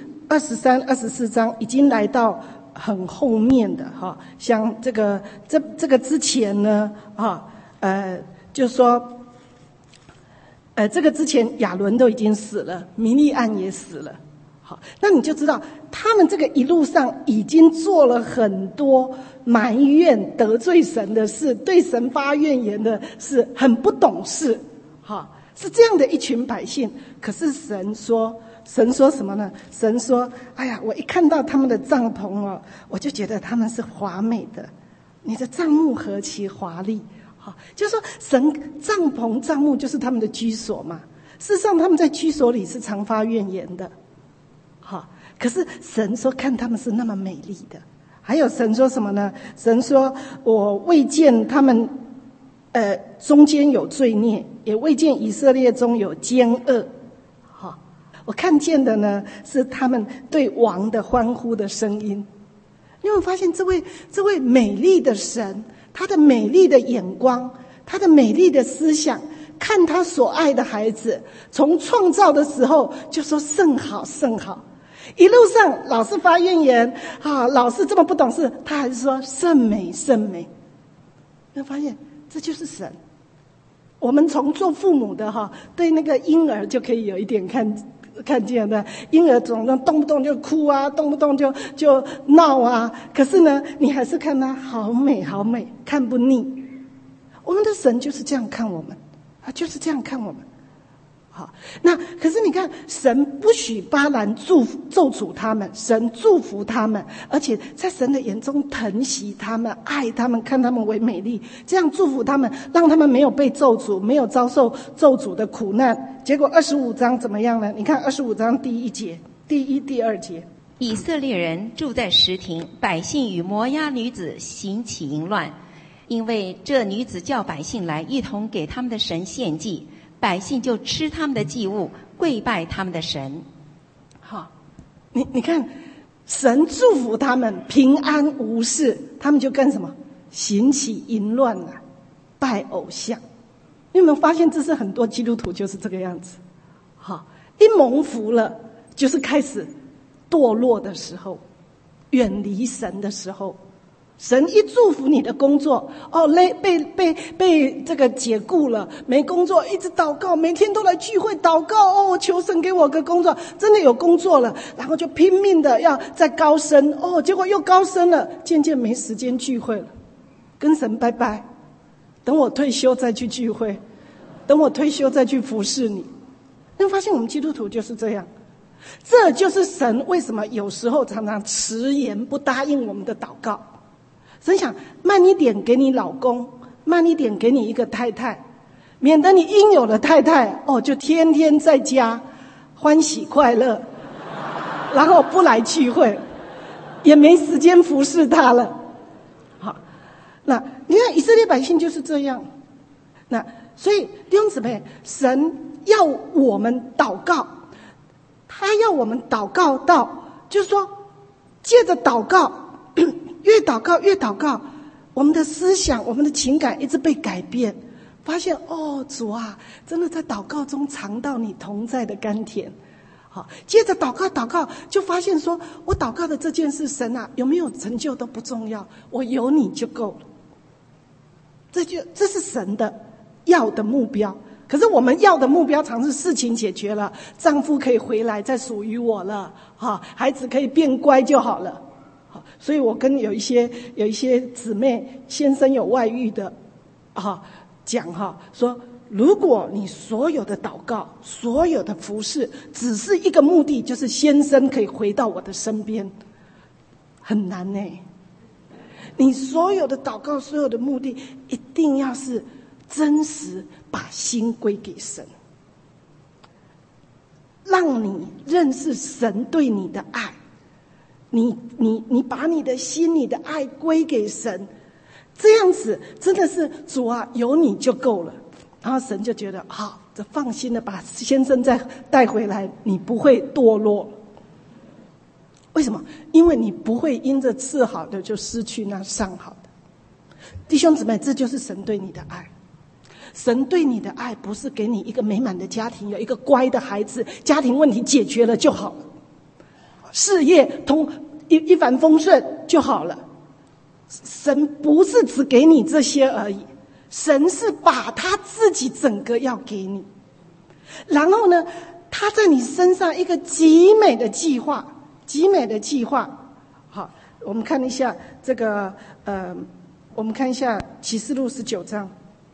23、24章已经来到很后面的像这个之前呢就说这个之前亚伦都已经死了，米利暗也死了。好，那你就知道他们这个一路上已经做了很多埋怨得罪神的事，对神发怨言的事，很不懂事。是这样的一群百姓。可是神说什么呢？神说，哎呀，我一看到他们的帐篷我就觉得他们是华美的，你的帐幕何其华丽。就是说神帐幕就是他们的居所嘛。事实上他们在居所里是常发怨言的。可是神说看他们是那么美丽的。还有神说什么呢？神说我未见他们中间有罪孽，也未见以色列中有奸恶。我看见的呢是他们对王的欢呼的声音。你有没有发现这位美丽的神，他的美丽的眼光，他的美丽的思想，看他所爱的孩子，从创造的时候就说甚好甚好，一路上老是发怨言老是这么不懂事，他还是说甚美甚美。有没有发现这就是神？我们从做父母的对那个婴儿就可以有一点看见的，婴儿总动不动就哭动不动就闹可是呢你还是看他好美好美，看不腻。我们的神就是这样看我们，他就是这样看我们。好，那可是你看，神不许巴兰咒诅他们，神祝福他们，而且在神的眼中疼惜他们，爱他们，看他们为美丽，这样祝福他们，让他们没有被咒诅，没有遭受咒诅的苦难。结果25章怎么样呢？你看25章第1节、第1、第2节， 以色列人住在什亭，百姓与摩押女子行起淫乱，因为这女子叫百姓来一同给他们的神献祭，百姓就吃他们的祭物，跪拜他们的神。 好，你看，神祝福他们平安无事，他们就干什么？行起淫乱来，拜偶像。你有没有发现，这是很多基督徒就是这个样子？一蒙福了，就是开始堕落的时候，远离神的时候。神一祝福你的工作被这个解雇了，没工作，一直祷告，每天都来聚会祷告求神给我个工作，真的有工作了，然后就拼命的要再高升结果又高升了，渐渐没时间聚会了，跟神拜拜，等我退休再去聚会，等我退休再去服侍你。你会发现我们基督徒就是这样。这就是神为什么有时候常常迟延不答应我们的祷告。神想慢一点给你老公，慢一点给你一个太太，免得你应有的太太就天天在家欢喜快乐，然后不来聚会，也没时间服侍他了。好，那你看以色列百姓就是这样。那所以弟兄姊妹，神要我们祷告，他要我们祷告到，就是说借着祷告越祷告，我们的思想，我们的情感一直被改变，发现主啊，真的在祷告中尝到你同在的甘甜。 好，接着祷告，就发现说，我祷告的这件事，神啊，有没有成就都不重要，我有你就够了。这是神的要的目标。可是我们要的目标常是事情解决了，丈夫可以回来再属于我了，孩子可以变乖就好了。所以我跟有一些姊妹先生有外遇的讲说，如果你所有的祷告，所有的服事，只是一个目的，就是先生可以回到我的身边，很难呢。你所有的祷告，所有的目的，一定要是真实，把心归给神，让你认识神对你的爱。你把你的心、你的爱归给神，这样子真的是主啊，有你就够了。然后神就觉得好，这放心的把先生再带回来，你不会堕落。为什么？因为你不会因着次好的就失去那上好的。弟兄姊妹，这就是神对你的爱。神对你的爱不是给你一个美满的家庭，有一个乖的孩子，家庭问题解决了就好了，事业一帆风顺就好了。神不是只给你这些而已，神是把他自己整个要给你。然后呢，他在你身上一个极美的计划。好，我们看一下这个我们看一下启示录19章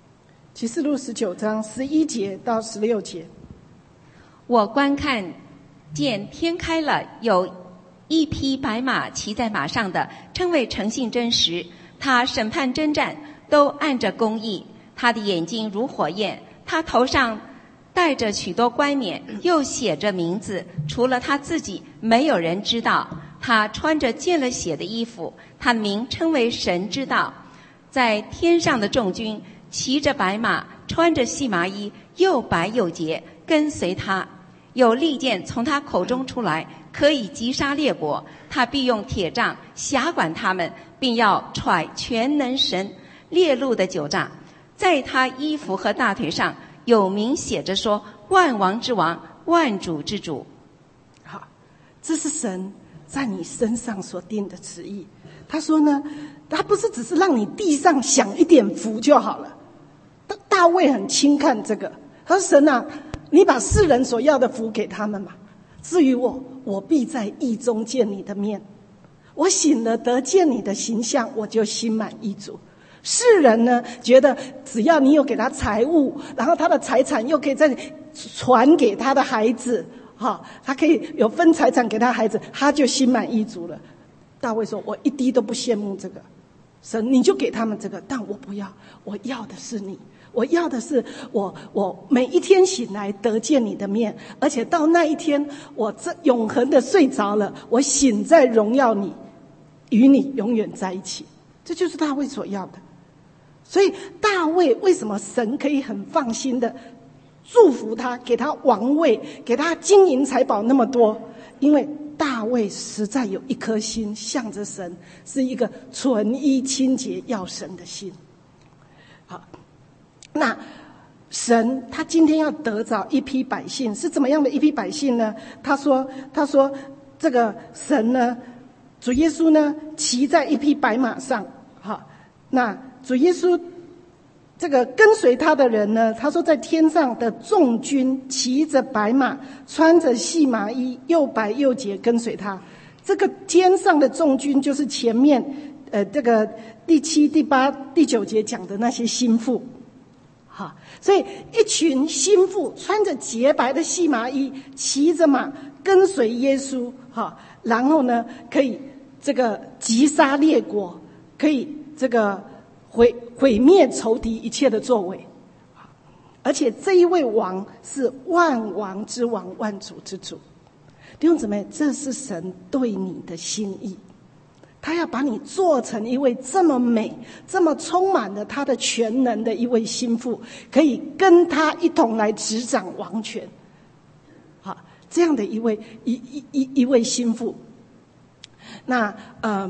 11节到16节。 我观看见天开了，有一匹白马，骑在马上的称为诚信真实，他审判征战都按着公义，他的眼睛如火焰，他头上带着许多冠冕，又写着名字，除了他自己没有人知道。他穿着见了血的衣服，他的名称为神知道。在天上的众军骑着白马，穿着细麻衣，又白又洁，跟随他。有利剑从他口中出来，可以击杀列国。他必用铁杖辖管他们，并要踹全能神烈怒的酒榨。在他衣服和大腿上有名写着说，万王之王，万主之主。 好，这是神在你身上所定的旨意。他说呢，他不是只是让你地上享一点福就好了。大卫很轻看这个，他说神啊，你把世人所要的福给他们嘛，至于我必在义中见你的面，我醒了得见你的形象，我就心满意足。世人呢，觉得只要你有给他财物，然后他的财产又可以再传给他的孩子，他可以有分财产给他孩子，他就心满意足了。大卫说，我一滴都不羡慕这个，神你就给他们这个，但我不要，我要的是你，我要的是我每一天醒来得见你的面，而且到那一天我这永恒的睡着了，我醒在荣耀你，与你永远在一起。这就是大卫所要的。所以大卫为什么神可以很放心的祝福他，给他王位，给他金银财宝那么多？因为大卫实在有一颗心向着神，是一个纯一清洁要神的心。好，那神他今天要得着一批百姓，是怎么样的一批百姓呢？他说这个神呢，主耶稣呢骑在一匹白马上。好，那主耶稣这个跟随他的人呢，他说在天上的众军骑着白马，穿着细麻衣，又白又洁，跟随他。这个天上的众军就是前面这个第7、第8、第9节讲的那些心腹。好，所以一群心腹穿着洁白的细麻衣，骑着马跟随耶稣。好，然后呢可以这个击杀列国，可以这个毁灭仇敌一切的作为。而且这一位王是万王之王，万主之主。弟兄姊妹，这是神对你的心意，他要把你做成一位这么美、这么充满了他的全能的一位心腹，可以跟他一同来执掌王权。好，这样的一位心腹。那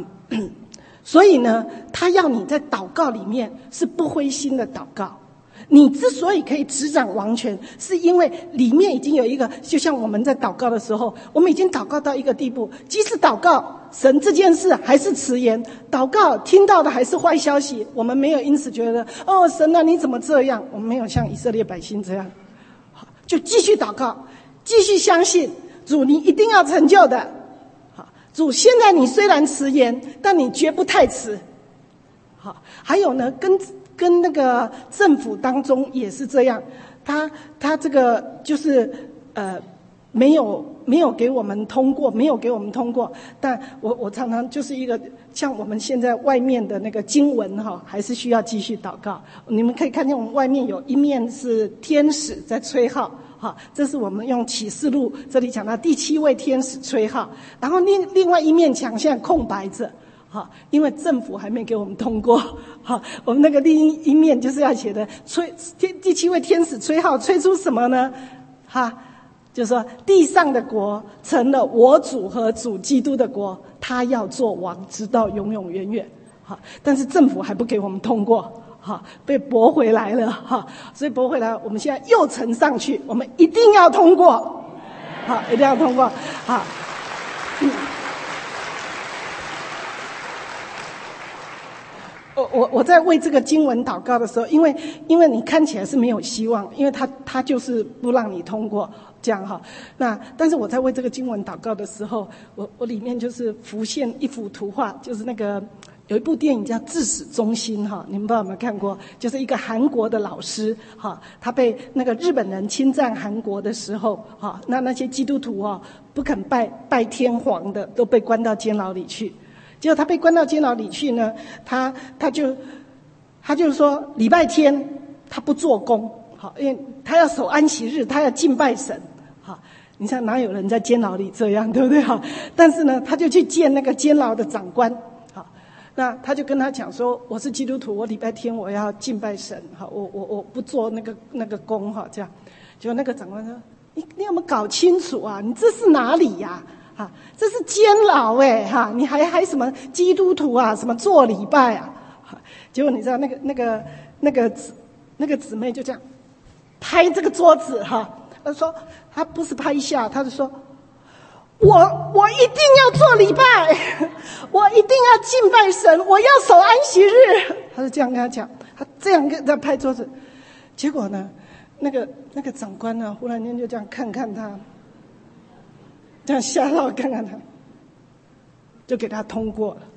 所以呢，他要你在祷告里面是不灰心的祷告， 你之所以可以执掌王权，是因为里面已经有一个，就像我们在祷告的时候，我们已经祷告到一个地步，即使祷告神这件事还是迟延，祷告听到的还是坏消息，我们没有因此觉得神啊你怎么这样，我们没有像以色列百姓这样，就继续祷告，继续相信主你一定要成就的。主现在你虽然迟延，但你绝不太迟。好，还有呢，跟那个政府当中也是这样，他这个就是没有给我们通过，没有给我们通过。但我常常就是一个像我们现在外面的那个经文还是需要继续祷告。你们可以看见我们外面有一面是天使在吹号。这是我们用启示录这里讲到第7位天使吹号，然后另外一面墙现在空白着，因为政府还没给我们通过，我们那个另一面就是要写的第7位天使吹号，吹出什么呢？就是说地上的国成了我主和主基督的国，他要做王，直到永永远远。但是政府还不给我们通过。被驳回来了，所以驳回来，我们现在又呈上去，我们一定要通过，一定要通过，我在为这个经文祷告的时候，因为你看起来是没有希望，因为他就是不让你通过，这样那但是我在为这个经文祷告的时候，我里面就是浮现一幅图画，就是那个。有一部电影叫《至死忠心》你们不知道有没有看过？就是一个韩国的老师他被那个日本人侵占韩国的时候那些基督徒不肯拜天皇的都被关到监牢里去。结果他被关到监牢里去呢，他就说礼拜天他不做工因为他要守安息日，他要敬拜神你看哪有人在监牢里这样，对不对但是呢，他就去见那个监牢的长官。那他就跟他讲说，我是基督徒，我礼拜天我要敬拜神，我不做那个工这样。结果那个长官说，你有没有搞清楚啊？你这是哪里呀？这是监牢你还什么基督徒啊？什么做礼拜啊？结果你知道那个姊妹就这样拍这个桌子他说他不是拍一下，他就说。我一定要做礼拜，我一定要敬拜神，我要守安息日。他就这样跟他讲，他这样跟他拍桌子。结果呢，那个长官呢，忽然间就这样看看他，这样瞎绕看看他，就给他通过了。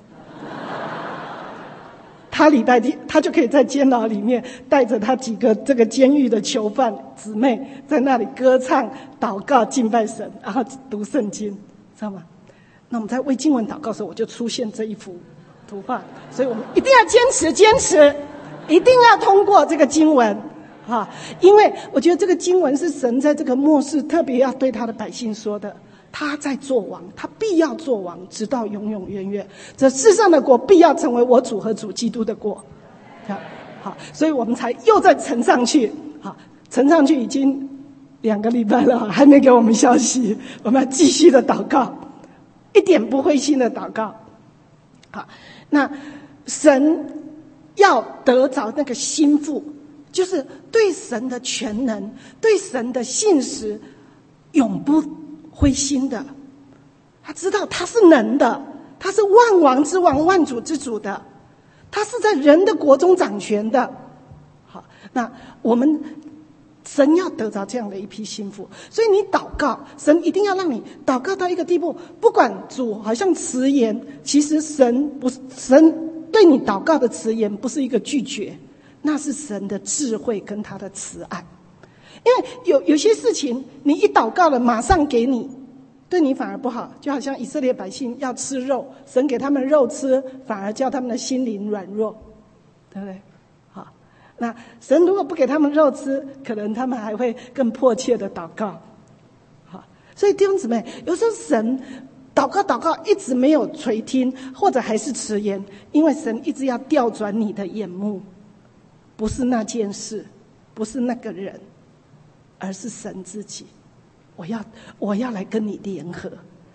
他礼拜天，他就可以在监牢里面带着他几个这个监狱的囚犯姊妹在那里歌唱、祷告、敬拜神，然后读圣经，知道吗？那我们在为经文祷告的时候，我就出现这一幅图画，所以我们一定要坚持，一定要通过这个经文因为我觉得这个经文是神在这个末世特别要对他的百姓说的。他在做王，他必要做王，直到永永远远。这世上的国必要成为我主和主基督的国。好，所以我们才又再呈上去。呈上去已经2个礼拜了，还没给我们消息。我们要继续的祷告，一点不灰心的祷告。好，那神要得着那个心腹，就是对神的全能，对神的信实，永不灰心的。他知道他是能的，他是万王之王、万主之主的，他是在人的国中掌权的。好，那我们神要得着这样的一批心腹，所以你祷告，神一定要让你祷告到一个地步，不管主好像迟延，其实神对你祷告的迟延不是一个拒绝，那是神的智慧跟他的慈爱。因为有些事情你一祷告了马上给你，对你反而不好，就好像以色列百姓要吃肉，神给他们肉吃，反而叫他们的心灵软弱，对不对？好，那神如果不给他们肉吃，可能他们还会更迫切的祷告。好，所以弟兄姊妹，有时候神祷告一直没有垂听，或者还是迟延，因为神一直要调转你的眼目，不是那件事，不是那个人，而是神自己。我要来跟你联合，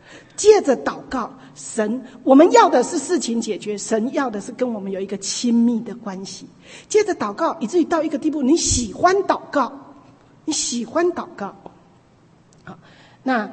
借着祷告，神我们要的是事情解决，神要的是跟我们有一个亲密的关系。借着祷告，以至于到一个地步，你喜欢祷告，你喜欢祷告。好，那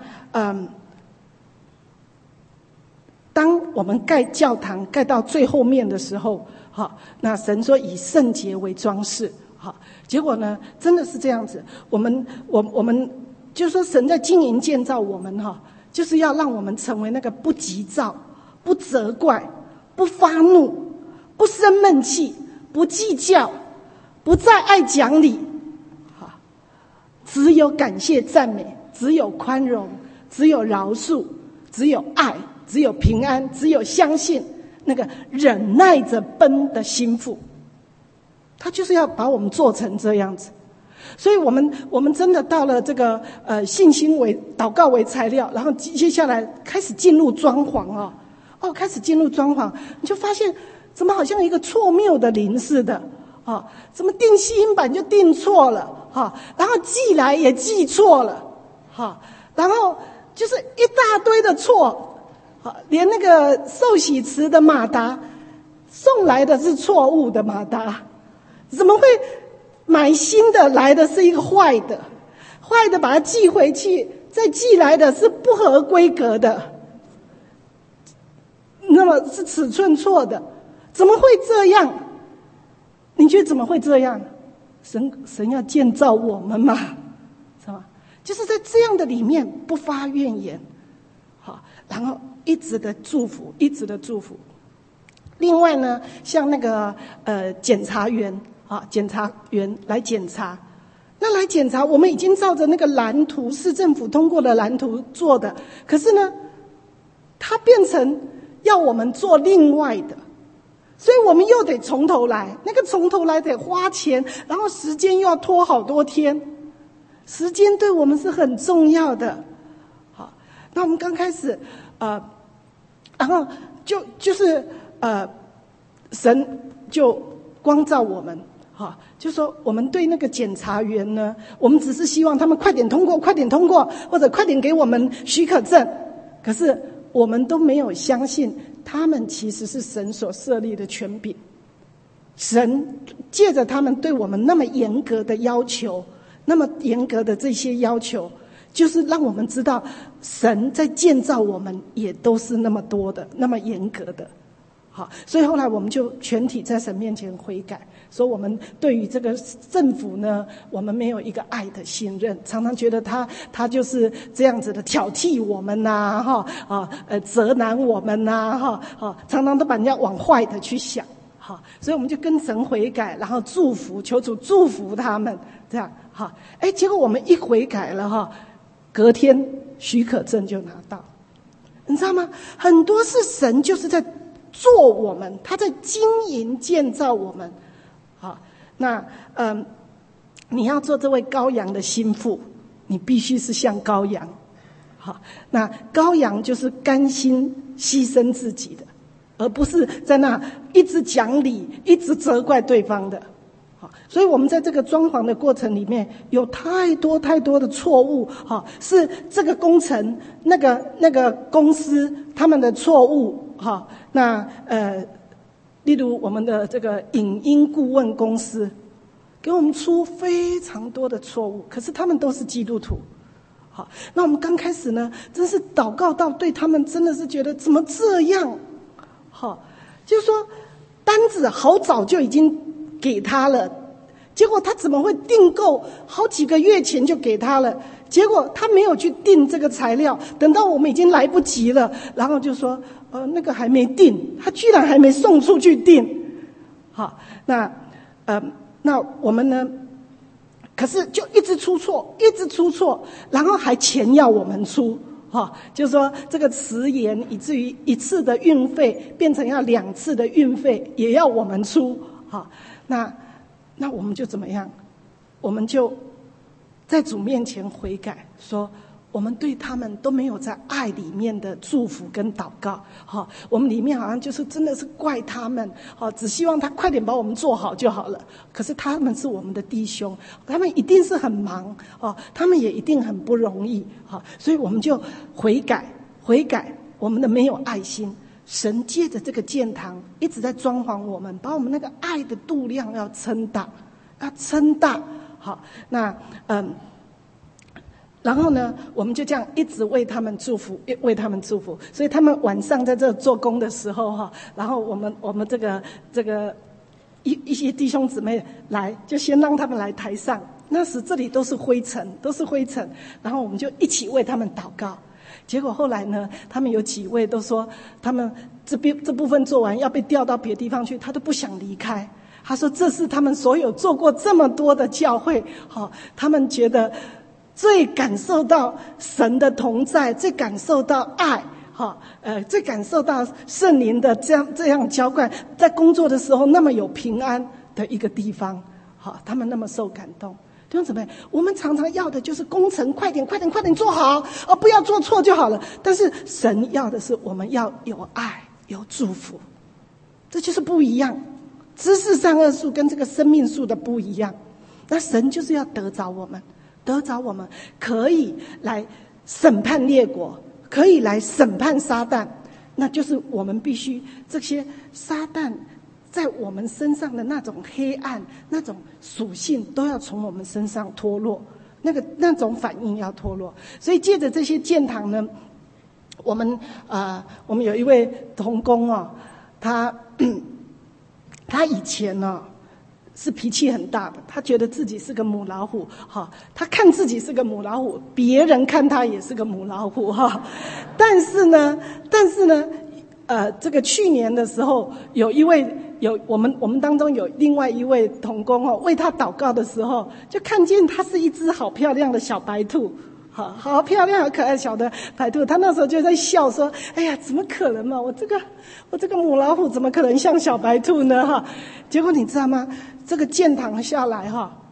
当我们盖教堂盖到最后面的时候，好，那神说以圣洁为装饰，好，结果呢，真的是这样子。我们就是说，神在经营建造我们哈，就是要让我们成为那个不急躁、不责怪、不发怒、不生闷气、不计较、不再爱讲理，好，只有感谢赞美，只有宽容，只有饶恕，只有爱，只有平安，只有相信，那个忍耐着奔的心腹，他就是要把我们做成这样子。所以我们真的到了这个信心为祷告为材料，然后接下来开始进入装潢开始进入装潢，你就发现怎么好像一个错谬的灵似的怎么订吸音板就订错了然后寄来也寄错了然后就是一大堆的错连那个受洗池的马达送来的是错误的马达，怎么会买新的来的是一个坏的把它寄回去，再寄来的是不合规格的，那么是尺寸错的，怎么会这样？你觉得怎么会这样？神要建造我们嘛，是吧？就是在这样的里面不发怨言，好，然后一直的祝福，一直的祝福。另外呢，像那个检察员来检查，那来检查，我们已经照着那个蓝图，市政府通过的蓝图做的，可是呢，它变成要我们做另外的，所以我们又得从头来，那个从头来得花钱，然后时间又要拖好多天，时间对我们是很重要的。好，那我们刚开始然后就是神就光照我们。就说我们对那个检察员呢，我们只是希望他们快点通过，或者快点给我们许可证。可是我们都没有相信，他们其实是神所设立的权柄。神借着他们对我们那么严格的要求，那么严格的这些要求，就是让我们知道，神在建造我们也都是那么多的，那么严格的。好，所以后来我们就全体在神面前悔改，说我们对于这个政府呢，我们没有一个爱的信任，常常觉得他就是这样子的挑剔我们呐，责难我们呐，常常都把人家往坏的去想。好，所以我们就跟神悔改，然后祝福，求主祝福他们，这样好。结果我们一悔改了隔天许可证就拿到，你知道吗？很多是神就是在做我们，他在经营建造我们。好，那你要做这位羔羊的心腹，你必须是像羔羊。好，那羔羊就是甘心牺牲自己的，而不是在那一直讲理，一直责怪对方的。好，所以我们在这个装潢的过程里面，有太多的错误。好，是这个工程那个公司他们的错误。好，那例如我们的这个影音顾问公司，给我们出非常多的错误，可是他们都是基督徒。好，那我们刚开始呢，真是祷告到对他们真的是觉得怎么这样？好，就是说单子好早就已经给他了，结果他怎么会订购好几个月前就给他了？结果他没有去订这个材料，等到我们已经来不及了，然后就说那个还没订，他居然还没送出去订。好，那我们呢？可是就一直出错，然后还钱要我们出。就是说这个迟延，以至于一次的运费变成要2次的运费，也要我们出。好，那我们就怎么样？我们就在主面前悔改，说我们对他们都没有在爱里面的祝福跟祷告。我们里面好像就是真的是怪他们，只希望他快点把我们做好就好了。可是他们是我们的弟兄，他们一定是很忙，他们也一定很不容易。所以我们就悔改， 悔改，我们的没有爱心，神借着这个建堂一直在装潢我们，把我们那个爱的度量要撑大，要撑大。好，那然后呢，我们就这样一直为他们祝福，为他们祝福。所以他们晚上在这做工的时候哈，然后我们这个一些弟兄姊妹来，就先让他们来台上。那时这里都是灰尘，然后我们就一起为他们祷告。结果后来呢，他们有几位都说，他们这部分做完要被调到别的地方去，他都不想离开。他说这是他们所有做过这么多的教会，他们觉得最感受到神的同在，最感受到爱，最感受到圣灵的这样浇灌，在工作的时候那么有平安的一个地方，他们那么受感动。弟兄姊妹，我们常常要的就是工程快点做好，不要做错就好了。但是神要的是我们要有爱，有祝福，这就是不一样。知识善恶树跟这个生命树的不一样。那神就是要得着我们可以来审判列国，可以来审判撒旦。那就是我们必须这些撒旦在我们身上的那种黑暗，那种属性都要从我们身上脱落，那种反应要脱落。所以借着这些建堂呢，我们有一位同工他以前是脾气很大的，他觉得自己是个母老虎，他看自己是个母老虎，别人看他也是个母老虎，但是呢，这个去年的时候，我们当中有另外一位同工为他祷告的时候，就看见他是一只好漂亮的小白兔，好漂亮好可爱小的白兔。他那时候就在笑说：“哎呀，怎么可能嘛？我这个母老虎怎么可能像小白兔呢？”结果你知道吗？这个建堂下来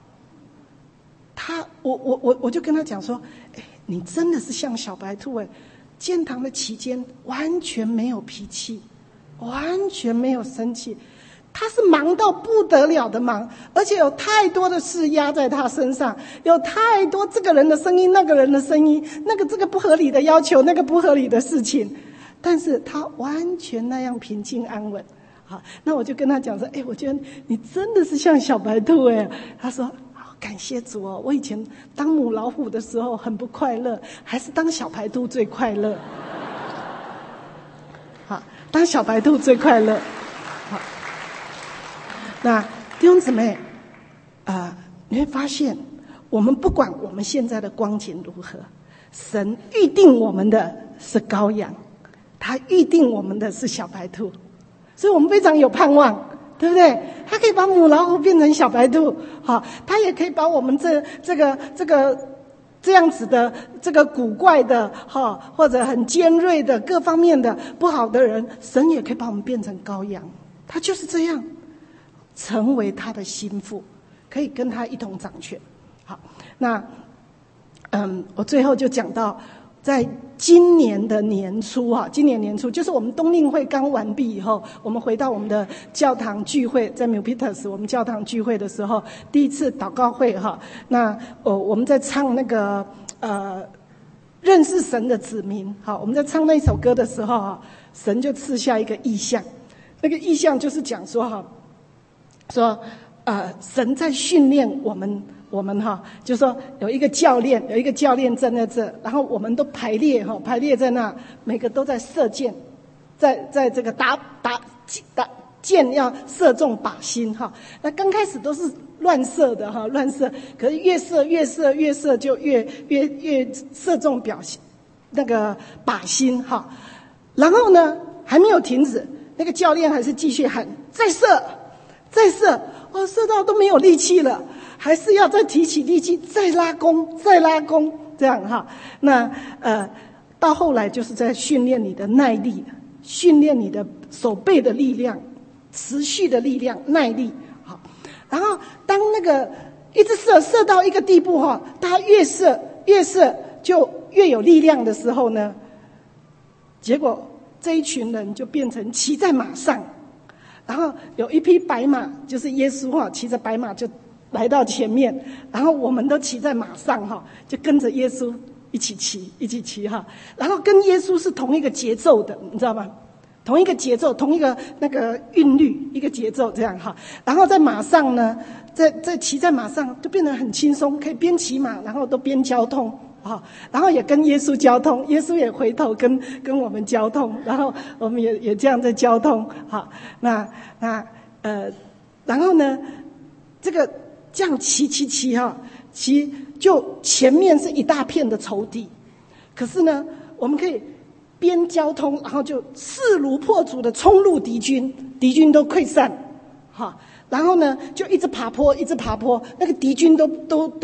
我就跟他讲说：“哎，你真的是像小白兔哎！建堂的期间完全没有脾气，完全没有生气。”他是忙到不得了的忙，而且有太多的事压在他身上，有太多这个人的声音，那个人的声音，这个不合理的要求，那个不合理的事情，但是他完全那样平静安稳。好，那我就跟他讲说：“哎，我觉得你真的是像小白兔哎。”他说：“感谢主哦，我以前当母老虎的时候很不快乐，还是当小白兔最快乐。”好，当小白兔最快乐。好。那弟兄姊妹，你会发现，我们不管我们现在的光景如何，神预定我们的是羔羊，他预定我们的是小白兔，所以我们非常有盼望，对不对？他可以把母老虎变成小白兔，他也可以把我们这样子的这个古怪的或者很尖锐的各方面的不好的人，神也可以把我们变成羔羊，他就是这样。成为他的心腹，可以跟他一同掌权。好，那我最后就讲到，在今年年初就是我们冬令会刚完毕以后，我们回到我们的教堂聚会，在 Milpitas 我们教堂聚会的时候，第一次祷告会那我们在唱那个认识神的子民，我们在唱那首歌的时候神就赐下一个意象，那个意象就是讲说神在训练我们就是说有一个教练站在这，然后我们都排列在那，每个都在射箭，在这个打箭要射中靶心那刚开始都是乱射的乱射，可是越射就越射中那个靶心然后呢还没有停止，那个教练还是继续喊再射，射到都没有力气了，还是要再提起力气，再拉弓，这样那到后来就是在训练你的耐力，训练你的手背的力量，持续的力量，耐力。好，然后当那个一直射到一个地步大家越射就越有力量的时候呢，结果这一群人就变成骑在马上。然后有一匹白马，就是耶稣骑着白马就来到前面，然后我们都骑在马上就跟着耶稣一起骑哈，然后跟耶稣是同一个节奏的，你知道吗？同一个节奏，同一个那个韵律，一个节奏这样哈。然后在马上呢，在骑在马上就变得很轻松，可以边骑马，然后都边交通啊。然后也跟耶稣交通，耶稣也回头跟我们交通，然后我们也这样在交通哈。然后呢，这个这样骑哈，骑就前面是一大片的仇敌，可是呢，我们可以边交通，然后就势如破竹的冲入敌军，敌军都溃散，哈，然后呢就一直爬坡，那个敌军都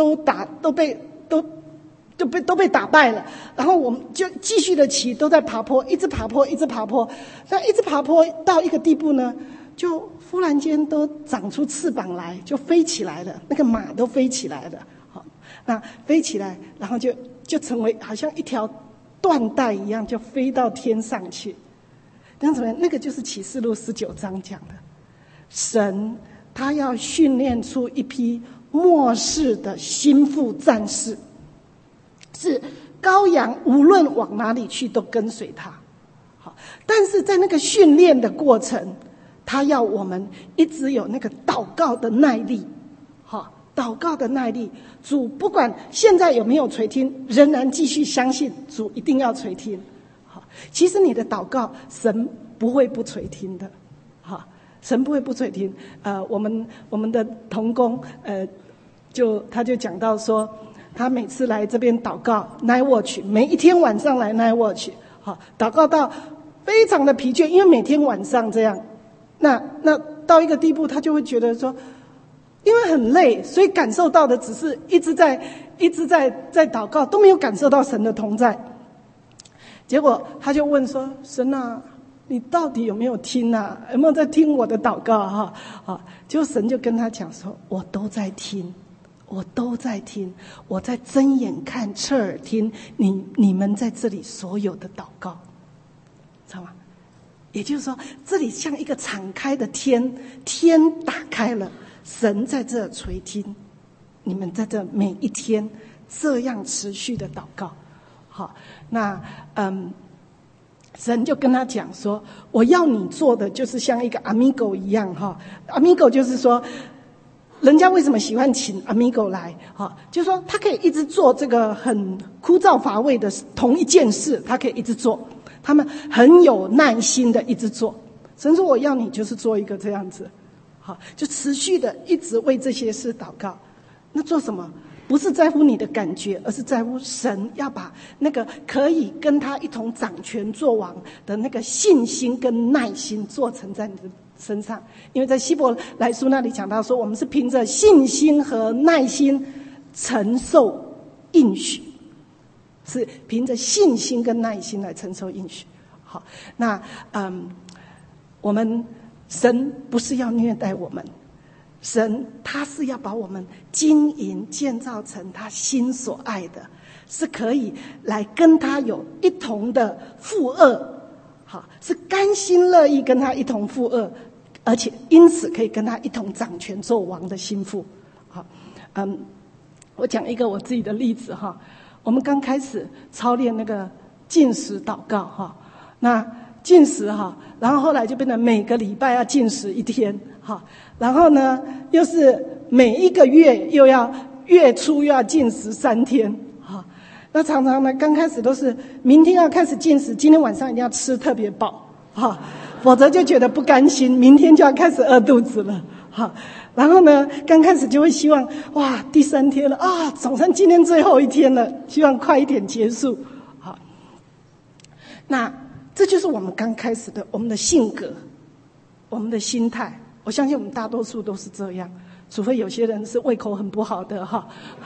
被打败了，然后我们就继续的骑，都在爬坡，一直爬坡，那一直爬坡到一个地步呢，就忽然间都长出翅膀来，就飞起来了，那个马都飞起来了，好，那飞起来，然后就成为好像一条缎带一样，就飞到天上去。那怎么样？那个就是启示录19章讲的，神他要训练出一批末世的心腹战士，是羔羊无论往哪里去都跟随他。好，但是在那个训练的过程，他要我们一直有那个祷告的耐力。好，祷告的耐力，主不管现在有没有垂听，仍然继续相信主一定要垂听。好，其实你的祷告，神不会不垂听的。好，神不会不垂听。我们的同工，他就讲到说，他每次来这边祷告 Night Watch， 每一天晚上来 Night Watch， 好，祷告到非常的疲倦，因为每天晚上这样，那到一个地步，他就会觉得说，因为很累，所以感受到的只是一直在祷告，都没有感受到神的同在。结果他就问说：“神啊，你到底有没有听啊？有没有在听我的祷告啊？”结果神就跟他讲说：“我都在听，我都在听，我在睁眼看，侧耳听你们在这里所有的祷告，知道吗？也就是说，这里像一个敞开的天，天打开了。”神在这垂听你们在这每一天这样持续的祷告。好，那神就跟他讲说，我要你做的就是像一个 amigo 一样哈。amigo 就是说，人家为什么喜欢请 amigo 来哈，就是说他可以一直做这个很枯燥乏味的同一件事，他可以一直做，他们很有耐心的一直做。神说我要你就是做一个这样子，好，就持续的一直为这些事祷告。那做什么？不是在乎你的感觉，而是在乎神要把那个可以跟他一同掌权作王的那个信心跟耐心做成在你的身上。因为在希伯来书那里讲到说，我们是凭着信心和耐心承受应许，是凭着信心跟耐心来承受应许。好，那我们神不是要虐待我们，神他是要把我们经营建造成他心所爱的，是可以来跟他有一同的负恶，好，是甘心乐意跟他一同负恶，而且因此可以跟他一同掌权做王的心腹。好，我讲一个我自己的例子哈。我们刚开始操练那个禁食祷告哈，那禁食哈，然后后来就变成每个礼拜要禁食1天哈，然后呢又是每一个月又要月初又要禁食3天哈。那常常呢刚开始都是明天要开始禁食，今天晚上一定要吃特别饱哈，否则就觉得不甘心，明天就要开始饿肚子了哈。然后呢刚开始就会希望哇第3天了啊，总算今天最后1天了，希望快一点结束。好，那这就是我们刚开始的我们的性格，我们的心态。我相信我们大多数都是这样，除非有些人是胃口很不好的哈，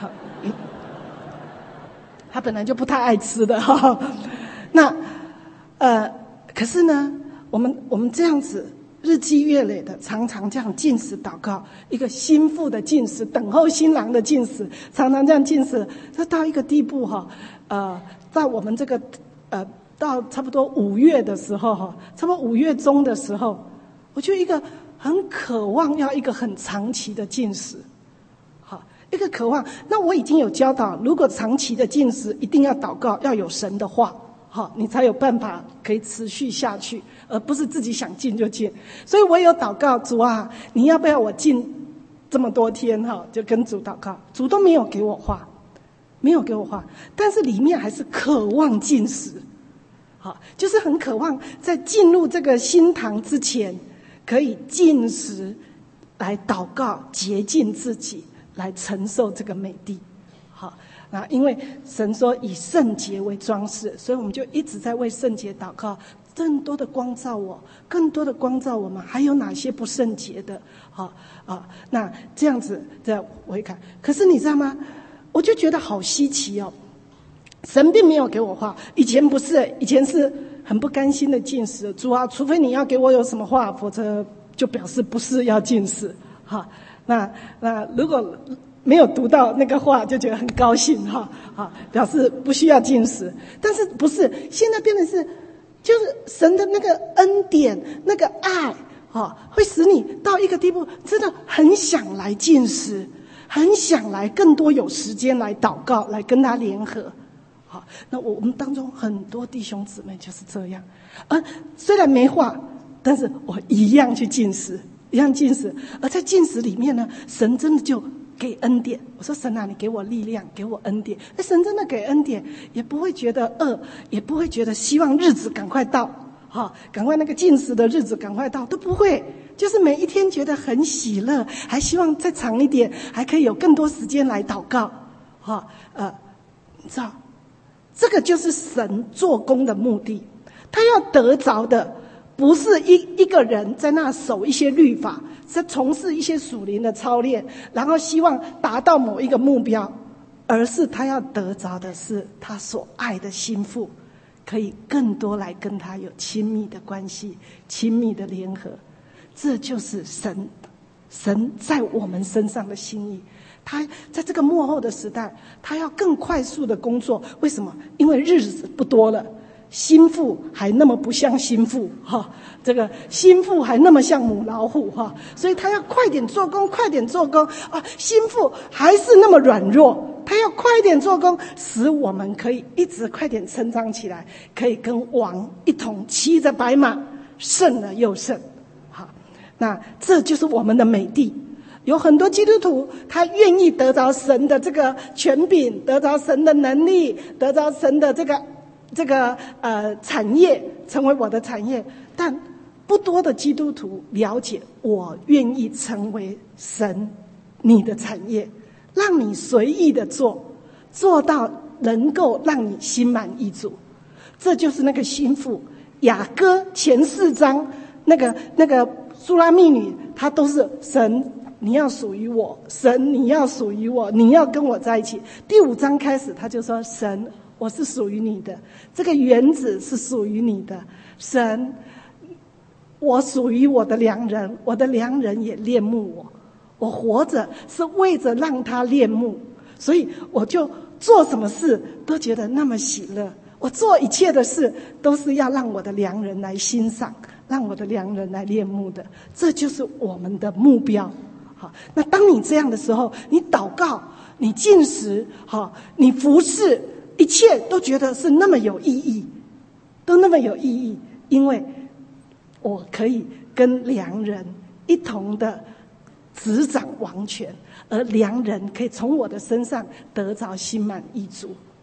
他本来就不太爱吃的哈。那可是呢，我们这样子日积月累的，常常这样禁食祷告，一个心腹的禁食，等候新郎的禁食，常常这样禁食，这到一个地步哈，在我们这个到差不多5月的时候哈，差不多5月中的时候，我就一个很渴望要一个很长期的禁食，好， 一个渴望。那我已经有教导，如果长期的禁食，一定要祷告，要有神的话，好，你才有办法可以持续下去，而不是自己想禁就禁。所以我有祷告，主啊，你要不要我禁这么多天？就跟主祷告，主都没有给我话，没有给我话，但是里面还是渴望禁食，好，就是很渴望在进入这个新堂之前，可以禁食来祷告，洁净自己，来承受这个美地。好，那因为神说以圣洁为装饰，所以我们就一直在为圣洁祷告，更多的光照我，更多的光照我们还有哪些不圣洁的。好那这样子在我会看。可是你知道吗，我就觉得好稀奇哦，神并没有给我话。以前不是，以前是很不甘心的禁食，主啊，除非你要给我有什么话，否则就表示不是要禁食。好，那如果没有读到那个话，就觉得很高兴表示不需要禁食。但是不是，现在变成是，就是神的那个恩典，那个爱会使你到一个地步，真的很想来禁食，很想来更多有时间来祷告，来跟他联合。好，那我们当中很多弟兄姊妹就是这样，虽然没话，但是我一样去禁食，一样禁食。而在禁食里面呢，神真的就给恩典。我说神啊，你给我力量，给我恩典。神真的给恩典，也不会觉得饿，也不会觉得希望日子赶快到，赶快那个禁食的日子赶快到，都不会。就是每一天觉得很喜乐，还希望再长一点，还可以有更多时间来祷告。你知道，这个就是神做工的目的。他要得着的不是一个人在那守一些律法，是从事一些属灵的操练，然后希望达到某一个目标，而是他要得着的是他所爱的心腹，可以更多来跟他有亲密的关系，亲密的联合。这就是神在我们身上的心意。他在这个末后的时代，他要更快速的工作。为什么？因为日子不多了，心腹还那么不像心腹这个心腹还那么像母老虎所以他要快点做工，快点做工心腹还是那么软弱，他要快点做工，使我们可以一直快点成长起来，可以跟王一同骑着白马，胜了又胜。好，那这就是我们的美地。有很多基督徒，他愿意得着神的这个权柄，得着神的能力，得着神的这个产业，成为我的产业。但不多的基督徒了解，我愿意成为神你的产业，让你随意的做到能够让你心满意足。这就是那个心腹。雅歌前4章那个苏拉密女，她都是神你要属于我，神你要属于我，你要跟我在一起。第5章开始，他就说神我是属于你的，这个园子是属于你的，神我属于我的良人，我的良人也恋慕我，我活着是为着让他恋慕，所以我就做什么事都觉得那么喜乐，我做一切的事都是要让我的良人来欣赏，让我的良人来恋慕的。这就是我们的目标。好，那当你这样的时候，你祷告，你禁食，你服侍，一切都觉得是那么有意义，都那么有意义，因为我可以跟良人一同的执掌王权，而良人可以从我的身上得着心满意足。